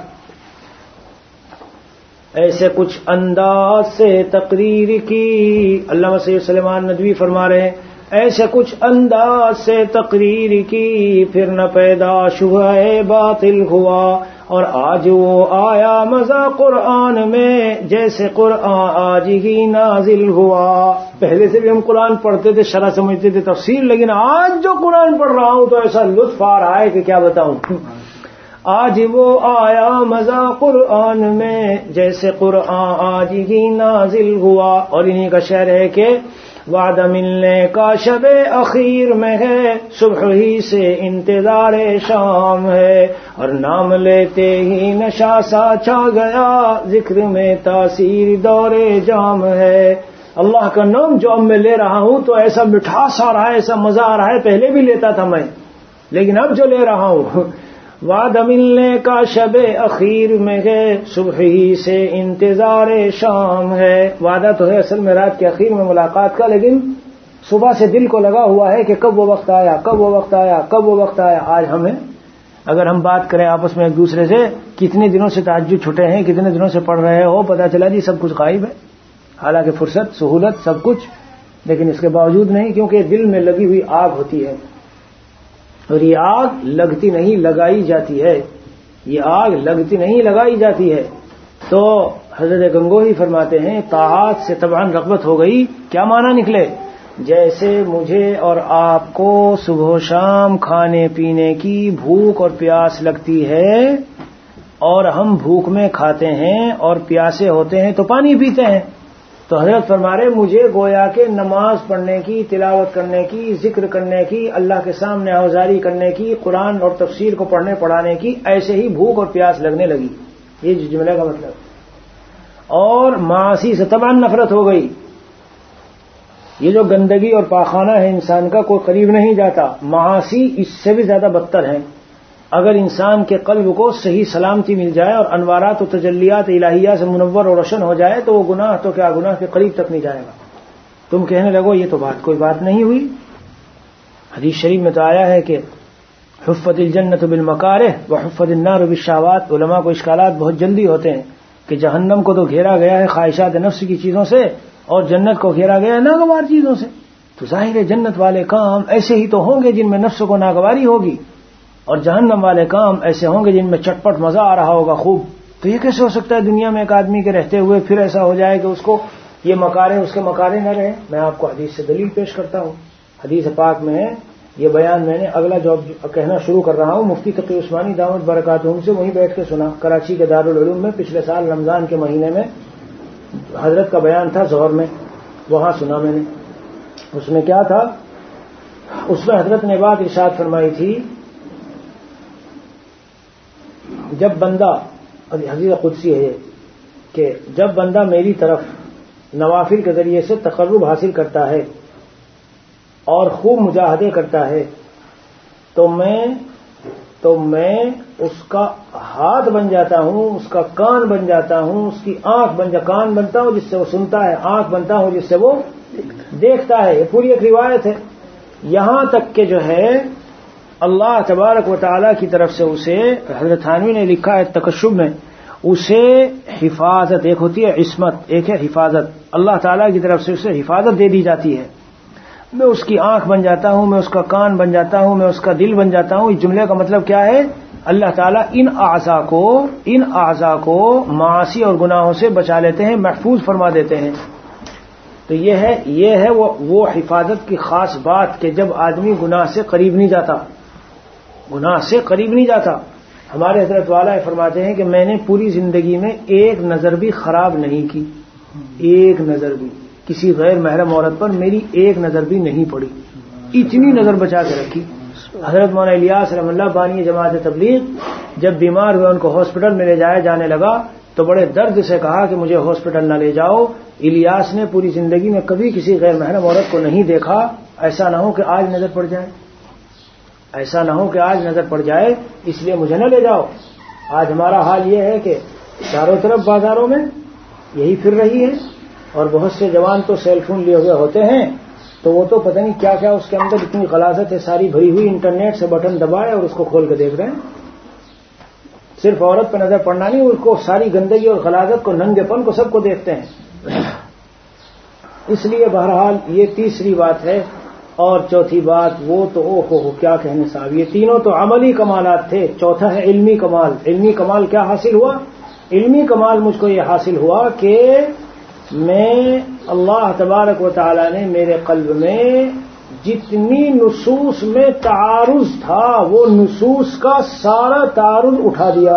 ایسے کچھ انداز سے تقریر کی، علامہ سید سلیمان ندوی فرما رہے ہیں، ایسے کچھ انداز سے تقریر کی پھر نہ پیدا شبہ باطل ہوا، اور آج وہ آیا مزہ قرآن میں جیسے قرآن آج ہی نازل ہوا. پہلے سے بھی ہم قرآن پڑھتے تھے، شرح سمجھتے تھے، تفسیر، لیکن آج جو قرآن پڑھ رہا ہوں تو ایسا لطف آ رہا ہے کہ کیا بتاؤں. آج وہ آیا مزہ قرآن میں جیسے قرآن آج ہی نازل ہوا. اور انہی کا شعر ہے کہ وعدہ ملنے کا شب اخیر میں ہے، صبح ہی سے انتظار شام ہے، اور نام لیتے ہی نشہ سا چھا گیا، ذکر میں تاثیر دور جام ہے. اللہ کا نام جو اب میں لے رہا ہوں تو ایسا مٹھاس آ رہا ہے، ایسا مزہ آ رہا ہے، پہلے بھی لیتا تھا میں لیکن اب جو لے رہا ہوں. وعدہ ملنے کا شب اخیر میں ہے، صبح ہی سے انتظار شام ہے. وعدہ تو ہے اصل میں رات کے اخیر میں ملاقات کا، لیکن صبح سے دل کو لگا ہوا ہے کہ کب وہ وقت آیا کب وہ وقت آیا کب وہ وقت آیا. آج ہمیں اگر ہم بات کریں آپس میں ایک دوسرے سے، کتنے دنوں سے تہجد چھٹے ہیں، کتنے دنوں سے پڑھ رہے ہو، پتہ چلا جی سب کچھ غائب ہے. حالانکہ فرصت، سہولت، سب کچھ، لیکن اس کے باوجود نہیں، کیونکہ دل میں لگی ہوئی آگ ہوتی ہے، اور یہ آگ لگتی نہیں لگائی جاتی ہے، یہ آگ لگتی نہیں لگائی جاتی ہے. تو حضرت گنگوہی فرماتے ہیں طاعات سے طبعاً رغبت ہو گئی. کیا معنی نکلے؟ جیسے مجھے اور آپ کو صبح و شام کھانے پینے کی بھوک اور پیاس لگتی ہے، اور ہم بھوک میں کھاتے ہیں اور پیاسے ہوتے ہیں تو پانی پیتے ہیں. تو حضرت فرما رہے مجھے گویا کہ نماز پڑھنے کی، تلاوت کرنے کی، ذکر کرنے کی، اللہ کے سامنے آوازاری کرنے کی، قرآن اور تفسیر کو پڑھنے پڑھانے کی ایسے ہی بھوک اور پیاس لگنے لگی. یہ جملے کا مطلب. اور معاصی سے طبعاً نفرت ہو گئی. یہ جو گندگی اور پاخانہ ہے انسان کا، کوئی قریب نہیں جاتا. معاصی اس سے بھی زیادہ بدتر ہیں. اگر انسان کے قلب کو صحیح سلامتی مل جائے اور انوارات و تجلیات الہیہ سے منور اور روشن ہو جائے تو وہ گناہ تو کیا، گناہ کے قریب تک نہیں جائے گا. تم کہنے لگو یہ تو بات کوئی بات نہیں ہوئی. حدیث شریف میں تو آیا ہے کہ حفت الجنت بالمکارہ وحفت النار بالشہوات. علماء کو اشکالات بہت جلدی ہوتے ہیں کہ جہنم کو تو گھیرا گیا ہے خواہشات نفس کی چیزوں سے، اور جنت کو گھیرا گیا ہے ناگوار چیزوں سے. تو ظاہر ہے جنت والے کام ایسے ہی تو ہوں گے جن میں نفس کو ناگواری ہوگی، اور جہنم والے کام ایسے ہوں گے جن میں چٹپٹ مزہ آ رہا ہوگا خوب. تو یہ کیسے ہو سکتا ہے دنیا میں ایک آدمی کے رہتے ہوئے پھر ایسا ہو جائے کہ اس کو یہ مکارے اس کے مکارے نہ رہے؟ میں آپ کو حدیث سے دلیل پیش کرتا ہوں. حدیث پاک میں ہے یہ بیان. میں نے اگلا جو کہنا شروع کر رہا ہوں مفتی تقی عثمانی دامت برکاتہم سے وہیں بیٹھ کے سنا، کراچی کے دارالعلوم میں پچھلے سال رمضان کے مہینے میں حضرت کا بیان تھا ظہر میں، وہاں سنا میں نے. اس میں کیا تھا؟ اس میں حضرت نے بات ارشاد فرمائی تھی، جب بندہ، حدیث قدسی ہے کہ جب بندہ میری طرف نوافل کے ذریعے سے تقرب حاصل کرتا ہے اور خوب مجاہدے کرتا ہے تو میں تو میں اس کا ہاتھ بن جاتا ہوں، اس کا کان بن جاتا ہوں، اس کی آنکھ بن جا کان بنتا ہوں جس سے وہ سنتا ہے، آنکھ بنتا ہوں جس سے وہ دیکھتا ہے. یہ پوری ایک روایت ہے. یہاں تک کہ جو ہے اللہ تبارک و تعالی کی طرف سے اسے، حضرت تھانوی نے لکھا ہے تکشف میں، اسے حفاظت، ایک ہوتی ہے عصمت، ایک ہے حفاظت. اللہ تعالی کی طرف سے اسے حفاظت دے دی جاتی ہے. میں اس کی آنکھ بن جاتا ہوں، میں اس کا کان بن جاتا ہوں، میں اس کا دل بن جاتا ہوں. اس جملے کا مطلب کیا ہے؟ اللہ تعالیٰ ان اعضاء کو ان اعضاء کو معاصی اور گناہوں سے بچا لیتے ہیں، محفوظ فرما دیتے ہیں. تو یہ ہے یہ ہے وہ وہ حفاظت کی خاص بات کہ جب آدمی گناہ سے قریب نہیں جاتا، گناہ سے قریب نہیں جاتا. ہمارے حضرت والا فرماتے ہیں کہ میں نے پوری زندگی میں ایک نظر بھی خراب نہیں کی. ایک نظر بھی کسی غیر محرم عورت پر میری ایک نظر بھی نہیں پڑی، اتنی نظر بچا کے رکھی۔ حضرت مولانا الیاس رحمہ اللہ بانی جماعت تبلیغ جب بیمار ہوئے ان کو ہاسپٹل میں لے جایا جانے لگا تو بڑے درد سے کہا کہ مجھے ہاسپٹل نہ لے جاؤ، الیاس نے پوری زندگی میں کبھی کسی غیر محرم عورت کو نہیں دیکھا، ایسا نہ ہو کہ آج نظر پڑ جائے، ایسا نہ ہو کہ آج نظر پڑ جائے، اس لیے مجھے نہ لے جاؤ۔ آج ہمارا حال یہ ہے کہ چاروں طرف بازاروں میں یہی پھر رہی ہے، اور بہت سے جوان تو سیل فون لیے ہوئے ہوتے ہیں تو وہ تو پتہ نہیں کیا کیا اس کے اندر اتنی غلاظت ہے ساری بھری ہوئی، انٹرنیٹ سے بٹن دبائے اور اس کو کھول کے دیکھ رہے ہیں۔ صرف عورت پہ نظر پڑنا نہیں، اس کو ساری گندگی اور غلاظت کو، ننگے پن کو، سب کو دیکھتے ہیں۔ اس لیے بہرحال یہ تیسری بات ہے، اور چوتھی بات وہ تو او ہو ہو کیا کہنے صاحب، یہ تینوں تو عملی کمالات تھے، چوتھا ہے علمی کمال۔ علمی کمال کیا حاصل ہوا؟ علمی کمال مجھ کو یہ حاصل ہوا کہ میں اللہ تبارک و تعالی نے میرے قلب میں جتنی نصوص میں تعارض تھا وہ نصوص کا سارا تعارض اٹھا دیا۔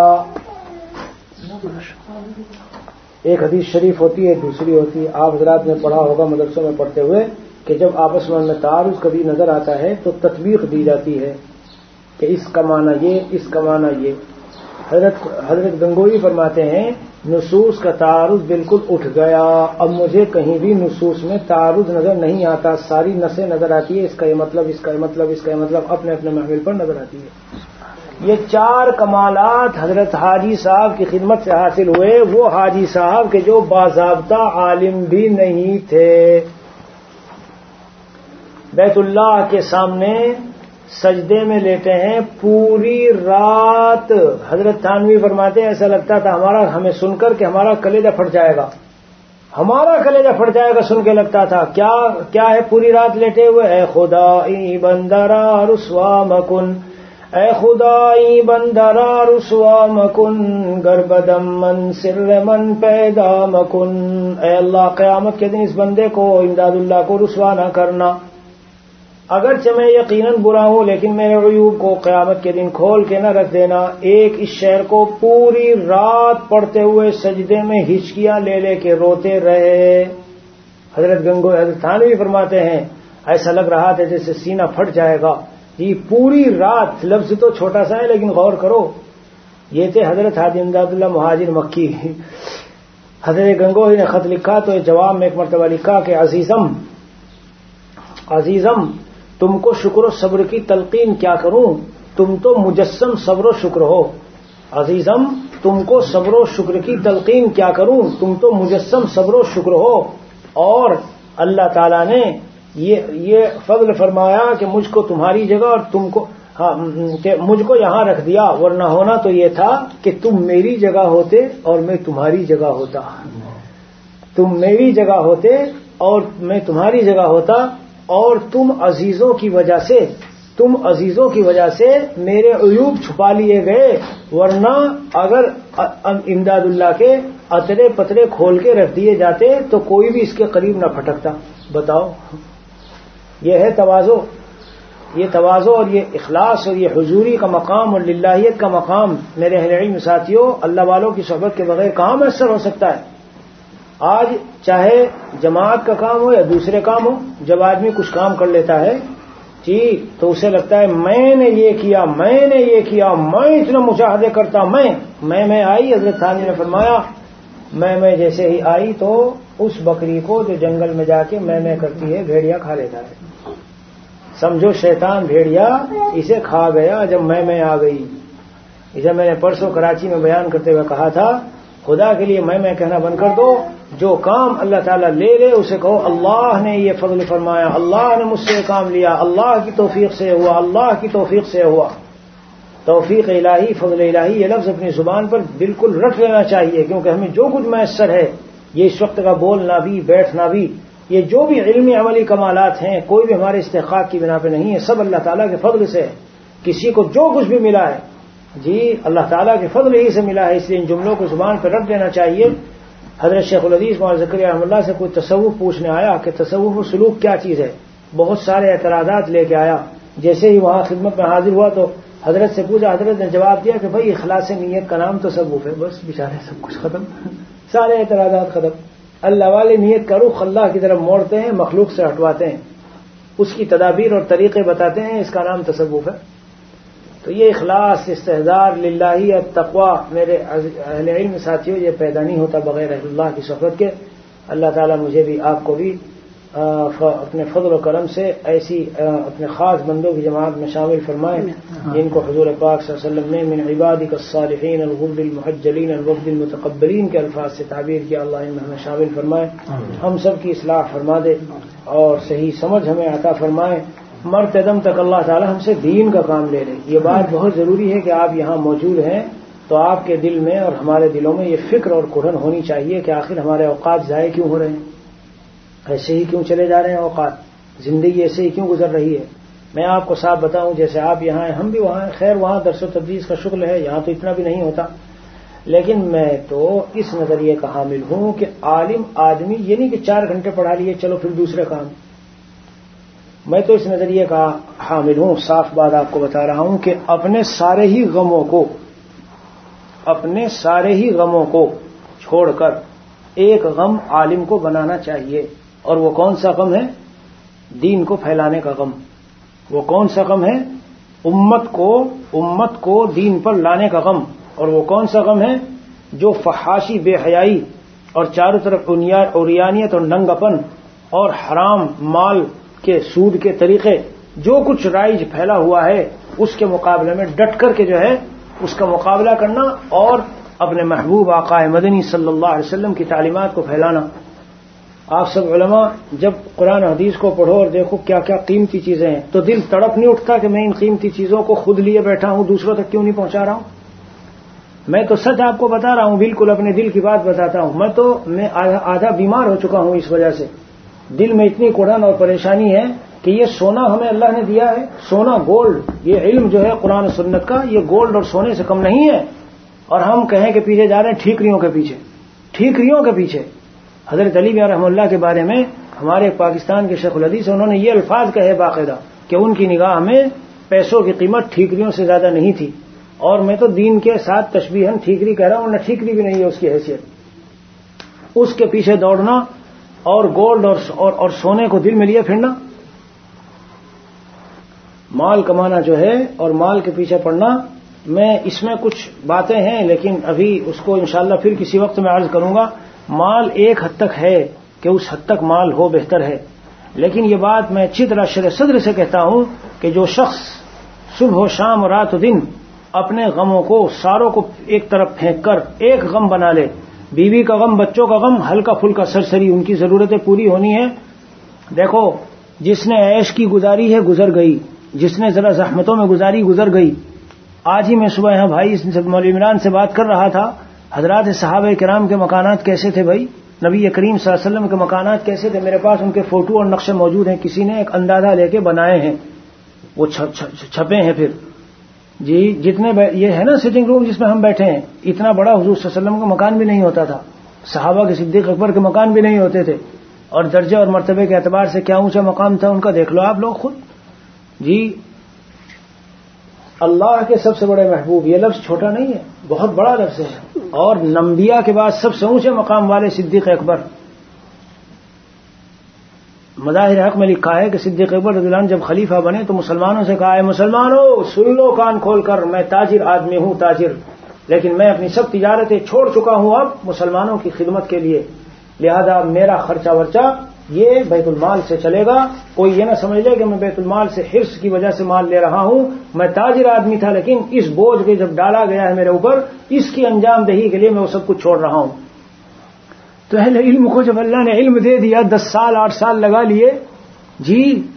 ایک حدیث شریف ہوتی ہے، دوسری ہوتی ہے، آپ حضرات نے پڑھا ہوگا مدرسوں میں پڑھتے ہوئے کہ جب آپس میں ان میں تعارض کبھی نظر آتا ہے تو تطبیق دی جاتی ہے کہ اس کا معنی یہ، اس کا معنی یہ۔ حضرت حضرت گنگوئی فرماتے ہیں نصوص کا تعارض بالکل اٹھ گیا، اب مجھے کہیں بھی نصوص میں تعارض نظر نہیں آتا، ساری نسیں نظر آتی ہے، اس کا یہ مطلب، اس کا یہ مطلب، اس کا یہ مطلب اپنے اپنے محمل پر نظر آتی ہے۔ یہ چار کمالات حضرت حاجی صاحب کی خدمت سے حاصل ہوئے، وہ حاجی صاحب کے جو باضابطہ عالم بھی نہیں تھے۔ بیت اللہ کے سامنے سجدے میں لیٹے ہیں پوری رات، حضرت تھانوی فرماتے ہیں ایسا لگتا تھا ہمارا ہمیں سن کر کہ ہمارا کلیجہ پھٹ جائے گا، ہمارا کلیجہ پھٹ جائے گا سن کے لگتا تھا۔ کیا کیا ہے پوری رات لیٹے ہوئے؟ اے خدائی بندرا رسوا مکن، اے خدائی بندرا رسوا مکن، گربدم من سر من پیدا مکن، اے اللہ قیامت کے دن اس بندے کو، امداد اللہ کو رسوا نہ کرنا، اگرچہ میں یقیناً برا ہوں لیکن میرے عیوب کو قیامت کے دن کھول کے نہ رکھ دینا۔ ایک اس شعر کو پوری رات پڑھتے ہوئے سجدے میں ہچکیاں لے لے کے روتے رہے۔ حضرت گنگو حضرت تھانوی فرماتے ہیں ایسا لگ رہا تھا جیسے سینہ پھٹ جائے گا، یہ پوری رات۔ لفظ تو چھوٹا سا ہے لیکن غور کرو، یہ تھے حضرت حاجی امداد اللہ مہاجر مکی۔ حضرت گنگوہی نے خط لکھا تو جواب میں ایک مرتبہ لکھا کہ عزیزم عزیزم تم کو شکر و صبر کی تلقین کیا کروں، تم تو مجسم صبر و شکر ہو۔ عزیزم تم کو صبر و شکر کی تلقین کیا کروں، تم تو مجسم صبر و شکر ہو۔ اور اللہ تعالیٰ نے یہ یہ فضل فرمایا کہ مجھ کو تمہاری جگہ اور تم کو ہاں کہ مجھ کو یہاں رکھ دیا، ورنہ ہونا تو یہ تھا کہ تم میری جگہ ہوتے اور میں تمہاری جگہ ہوتا، تم میری جگہ ہوتے اور میں تمہاری جگہ ہوتا، اور تم عزیزوں کی وجہ سے تم عزیزوں کی وجہ سے میرے عیوب چھپا لیے گئے، ورنہ اگر امداد اللہ کے اترے پترے کھول کے رکھ دیے جاتے تو کوئی بھی اس کے قریب نہ پھٹکتا۔ بتاؤ، یہ ہے تواضع، یہ تواضع اور یہ اخلاص اور یہ حضوری کا مقام اور للہیت کا مقام۔ میرے اہل علم ساتھیوں، اللہ والوں کی صحبت کے بغیر کہاں میسر ہو سکتا ہے؟ آج چاہے جماعت کا کام ہو یا دوسرے کام ہو، جب آدمی کچھ کام کر لیتا ہے جی تو اسے لگتا ہے میں نے یہ کیا، میں نے یہ کیا، میں اتنا مشاہدے کرتا، میں میں میں آئی۔ حضرت تھانوی نے فرمایا میں میں جیسے ہی آئی تو اس بکری کو جو جنگل میں جا کے میں میں کرتی ہے بھیڑیا کھا لیتا ہے۔ سمجھو شیطان بھیڑیا اسے کھا گیا جب میں میں آ گئی۔ اسے میں نے پرسوں کراچی میں بیان کرتے ہوئے کہا تھا خدا کے لیے میں میں کہنا بند کر دو، جو کام اللہ تعالیٰ لے لے اسے کہو اللہ نے یہ فضل فرمایا، اللہ نے مجھ سے کام لیا، اللہ کی توفیق سے ہوا، اللہ کی توفیق سے ہوا۔ توفیق الہی، فضل الہی، یہ لفظ اپنی زبان پر بالکل رکھ لینا چاہیے، کیونکہ ہمیں جو کچھ میسر ہے، یہ اس وقت کا بولنا بھی، بیٹھنا بھی، یہ جو بھی علمی عملی کمالات ہیں کوئی بھی ہمارے استحقاق کی بنا پہ نہیں ہے، سب اللہ تعالیٰ کے فضل سے ہے۔ کسی کو جو کچھ بھی ملا ہے جی اللہ تعالیٰ کے فضل ہی سے ملا ہے، اس لیے ان جملوں کو زبان پر رکھ دینا چاہیے۔ حضرت شیخ الحدیث مولانا زکریا رحمۃ اللہ سے کوئی تصوف پوچھنے آیا کہ تصوف و سلوک کیا چیز ہے، بہت سارے اعتراضات لے کے آیا۔ جیسے ہی وہاں خدمت میں حاضر ہوا تو حضرت سے پوچھا، حضرت نے جواب دیا کہ بھائی اخلاص نیت کا نام تصوف ہے، بس بیچارے سب کچھ ختم، سارے اعتراضات ختم۔ اللہ والے نیت کا رخ اللہ کی طرف موڑتے ہیں، مخلوق سے ہٹواتے ہیں، اس کی تدابیر اور طریقے بتاتے ہیں، اس کا نام تصوف ہے۔ تو یہ اخلاص، استحضار للہ التقوی میرے اہل علم ساتھیوں یہ پیدا نہیں ہوتا بغیر اللہ کی صحبت کے۔ اللہ تعالیٰ مجھے بھی آپ کو بھی اپنے فضل و کرم سے ایسی اپنے خاص بندوں کی جماعت میں شامل فرمائے جن کو حضور پاک صلی اللہ علیہ وسلم نے من عبادک الصالحین الغر المحجلین الوفد المتقبلین کے الفاظ سے تعبیر کیا۔ اللہ ان ہمیں شامل فرمائے، ہم سب کی اصلاح فرما دے اور صحیح سمجھ ہمیں عطا فرمائے۔ مرتے دم تک اللہ تعالی ہم سے دین کا کام لے لے۔ یہ بات بہت ضروری ہے کہ آپ یہاں موجود ہیں تو آپ کے دل میں اور ہمارے دلوں میں یہ فکر اور کڑھن ہونی چاہیے کہ آخر ہمارے اوقات ضائع کیوں ہو رہے ہیں، ایسے ہی کیوں چلے جا رہے ہیں اوقات، زندگی ایسے ہی کیوں گزر رہی ہے۔ میں آپ کو صاف بتاؤں، جیسے آپ یہاں ہیں ہم بھی وہاں ہیں، خیر وہاں درس و تدریس کا شغل ہے، یہاں تو اتنا بھی نہیں ہوتا، لیکن میں تو اس نظریے کا حامل ہوں کہ عالم آدمی یہ نہیں کہ چار گھنٹے پڑھا لیے چلو پھر دوسرے کام، میں تو اس نظریے کا حامل ہوں، صاف بات آپ کو بتا رہا ہوں کہ اپنے سارے ہی غموں کو اپنے سارے ہی غموں کو چھوڑ کر ایک غم عالم کو بنانا چاہیے، اور وہ کون سا غم ہے؟ دین کو پھیلانے کا غم۔ وہ کون سا غم ہے؟ امت کو امت کو دین پر لانے کا غم۔ اور وہ کون سا غم ہے؟ جو فحاشی، بے حیائی اور چاروں طرف عریانیت اور ننگپن اور حرام مال کے سود کے طریقے جو کچھ رائج پھیلا ہوا ہے اس کے مقابلے میں ڈٹ کر کے جو ہے اس کا مقابلہ کرنا اور اپنے محبوب آقا مدنی صلی اللہ علیہ وسلم کی تعلیمات کو پھیلانا۔ آپ سب علماء جب قرآن حدیث کو پڑھو اور دیکھو کیا کیا قیمتی چیزیں ہیں تو دل تڑپ نہیں اٹھتا کہ میں ان قیمتی چیزوں کو خود لیے بیٹھا ہوں، دوسروں تک کیوں نہیں پہنچا رہا ہوں؟ میں تو سچ آپ کو بتا رہا ہوں، بالکل اپنے دل کی بات بتاتا ہوں۔ میں تو میں آدھا بیمار ہو چکا ہوں اس وجہ سے، دل میں اتنی کڑھن اور پریشانی ہے کہ یہ سونا ہمیں اللہ نے دیا ہے، سونا گولڈ، یہ علم جو ہے قرآن و سنت کا یہ گولڈ اور سونے سے کم نہیں ہے، اور ہم کہیں کہ پیچھے جا رہے ہیں ٹھیکریوں کے پیچھے ٹھیکریوں کے پیچھے۔ حضرت علی رحمہ اللہ کے بارے میں ہمارے پاکستان کے شیخ الحدیث انہوں نے یہ الفاظ کہے باقاعدہ کہ ان کی نگاہ میں پیسوں کی قیمت ٹھیکریوں سے زیادہ نہیں تھی، اور میں تو دین کے ساتھ تشبیہاً ٹھیکری کہہ رہا ہوں، نہ ٹھیکری بھی نہیں ہے اس کی حیثیت۔ اس کے پیچھے دوڑنا اور گولڈ اور, اور, اور سونے کو دل میں لیے پھرنا، مال کمانا جو ہے اور مال کے پیچھے پڑنا، میں اس میں کچھ باتیں ہیں لیکن ابھی اس کو انشاءاللہ پھر کسی وقت میں عرض کروں گا۔ مال ایک حد تک ہے کہ اس حد تک مال ہو بہتر ہے، لیکن یہ بات میں اچھی طرح شرح صدر سے کہتا ہوں کہ جو شخص صبح و شام رات و دن اپنے غموں کو ساروں کو ایک طرف پھینک کر ایک غم بنا لے، بیوی کا غم، بچوں کا غم، ہلکا پھلکا سرسری ان کی ضرورتیں پوری ہونی ہے۔ دیکھو جس نے عیش کی گزاری ہے گزر گئی، جس نے ذرا زحمتوں میں گزاری گزر گئی۔ آج ہی میں صبح یہاں بھائی مولوی عمران سے بات کر رہا تھا، حضرات صحابہ کرام کے مکانات کیسے تھے بھائی، نبی کریم صلی اللہ علیہ وسلم کے مکانات کیسے تھے، میرے پاس ان کے فوٹو اور نقشے موجود ہیں، کسی نے ایک اندازہ لے کے بنائے ہیں، وہ چھپے ہیں پھر جی جتنے یہ ہے نا سٹنگ روم جس میں ہم بیٹھے ہیں، اتنا بڑا حضور صلی اللہ علیہ وسلم کا مکان بھی نہیں ہوتا تھا، صحابہ کے صدیق اکبر کے مکان بھی نہیں ہوتے تھے، اور درجے اور مرتبے کے اعتبار سے کیا اونچا مقام تھا ان کا، دیکھ لو آپ لوگ خود جی۔ اللہ کے سب سے بڑے محبوب، یہ لفظ چھوٹا نہیں ہے، بہت بڑا لفظ ہے، اور انبیاء کے بعد سب سے اونچے مقام والے صدیق اکبر۔ مظاہر حق میں لکھا ہے کہ صدیق اکبر رضی اللہ عنہ جب خلیفہ بنے تو مسلمانوں سے کہا ہے مسلمانوں سن لو کان کھول کر، میں تاجر آدمی ہوں، تاجر، لیکن میں اپنی سب تجارتیں چھوڑ چکا ہوں اب مسلمانوں کی خدمت کے لیے، لہذا میرا خرچہ ورچہ یہ بیت المال سے چلے گا، کوئی یہ نہ سمجھ لے کہ میں بیت المال سے حرص کی وجہ سے مال لے رہا ہوں، میں تاجر آدمی تھا لیکن اس بوجھ کے جب ڈالا گیا ہے میرے اوپر اس کی انجام دہی کے لیے میں وہ سب کچھ چھوڑ رہا ہوں۔ تو اہل علم کو جب اللہ نے علم دے دیا، دس سال آٹھ سال لگا لیے جی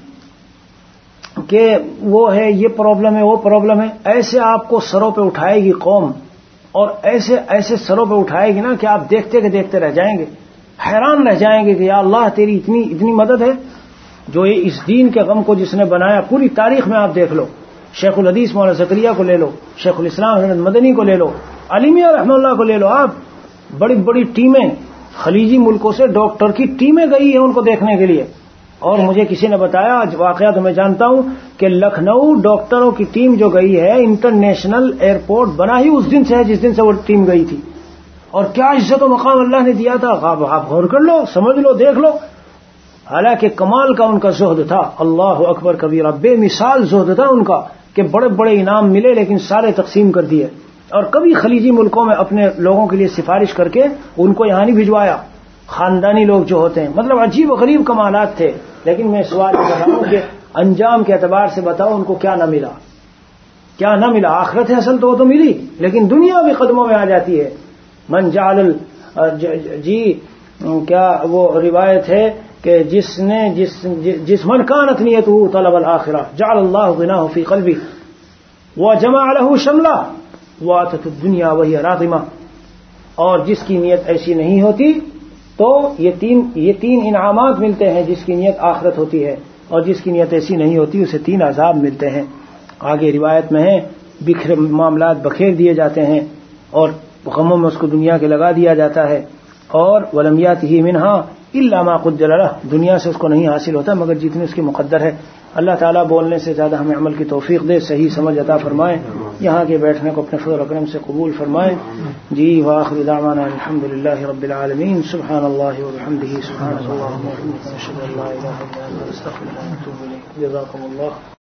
کہ وہ ہے یہ پرابلم ہے وہ پرابلم ہے، ایسے آپ کو سروں پہ اٹھائے گی قوم، اور ایسے ایسے سروں پہ اٹھائے گی نا کہ آپ دیکھتے کہ دیکھتے رہ جائیں گے، حیران رہ جائیں گے کہ یا اللہ تیری اتنی اتنی مدد ہے۔ جو یہ اس دین کے غم کو جس نے بنایا، پوری تاریخ میں آپ دیکھ لو، شیخ الحدیث مولانا زکریا کو لے لو، شیخ الاسلام احمد مدنی کو لے لو، علی میاں رحمہ اللہ کو لے لو، آپ بڑی بڑی ٹیمیں خلیجی ملکوں سے ڈاکٹر کی ٹیمیں گئی ہیں ان کو دیکھنے کے لیے، اور مجھے کسی نے بتایا واقعہ تو میں جانتا ہوں کہ لکھنؤ ڈاکٹروں کی ٹیم جو گئی ہے انٹرنیشنل ایئرپورٹ بنا ہی اس دن سے ہے جس دن سے وہ ٹیم گئی تھی، اور کیا عزت و مقام اللہ نے دیا تھا، آپ آپ غور کر لو، سمجھ لو، دیکھ لو. حالانکہ کمال کا ان کا زہد تھا. اللہ اکبر کبیرہ، بے مثال زہد تھا ان کا کہ بڑے بڑے انعام ملے لیکن سارے تقسیم کر دیے. اور کبھی خلیجی ملکوں میں اپنے لوگوں کے لیے سفارش کر کے ان کو یہاں نہیں بھجوایا. خاندانی لوگ جو ہوتے ہیں، مطلب عجیب و غریب کمالات تھے. لیکن میں سوال کر رہا ہوں کہ انجام کے اعتبار سے بتاؤ ان کو کیا نہ ملا، کیا نہ ملا. آخرت حاصل تو وہ تو ملی، لیکن دنیا بھی قدموں میں آ جاتی ہے. من جعل جی کیا وہ روایت ہے کہ جس نے جس جس من کانت نیتہ طلب الآخرہ جعل اللہ غناہ فی قلبہ وجمع له شملہ واتت الدنیا وہی راغمہ. اور جس کی نیت ایسی نہیں ہوتی تو یہ تین یہ تین انعامات ملتے ہیں. جس کی نیت آخرت ہوتی ہے اور جس کی نیت ایسی نہیں ہوتی اسے تین عذاب ملتے ہیں. آگے روایت میں ہے بکھرے معاملات بکھیر دیے جاتے ہیں اور غموں میں اس کو دنیا کے لگا دیا جاتا ہے. اور ولم یاتہ منہا الا ما قدر لہ، دنیا سے اس کو نہیں حاصل ہوتا مگر جتنے اس کی مقدر ہے. اللہ تعالیٰ بولنے سے زیادہ ہمیں عمل کی توفیق دے، صحیح سمجھ عطا فرمائے، یہاں کے بیٹھنے کو اپنے فضل و کرم سے قبول فرمائے. جی وآخر دعوانا الحمدللہ رب العالمین. سبحان اللہ وبحمدہ سبحانک اللہم وبحمدک اشہد ان لا الہ الا انت استغفرک واتوب الیک. جزاکم اللہ.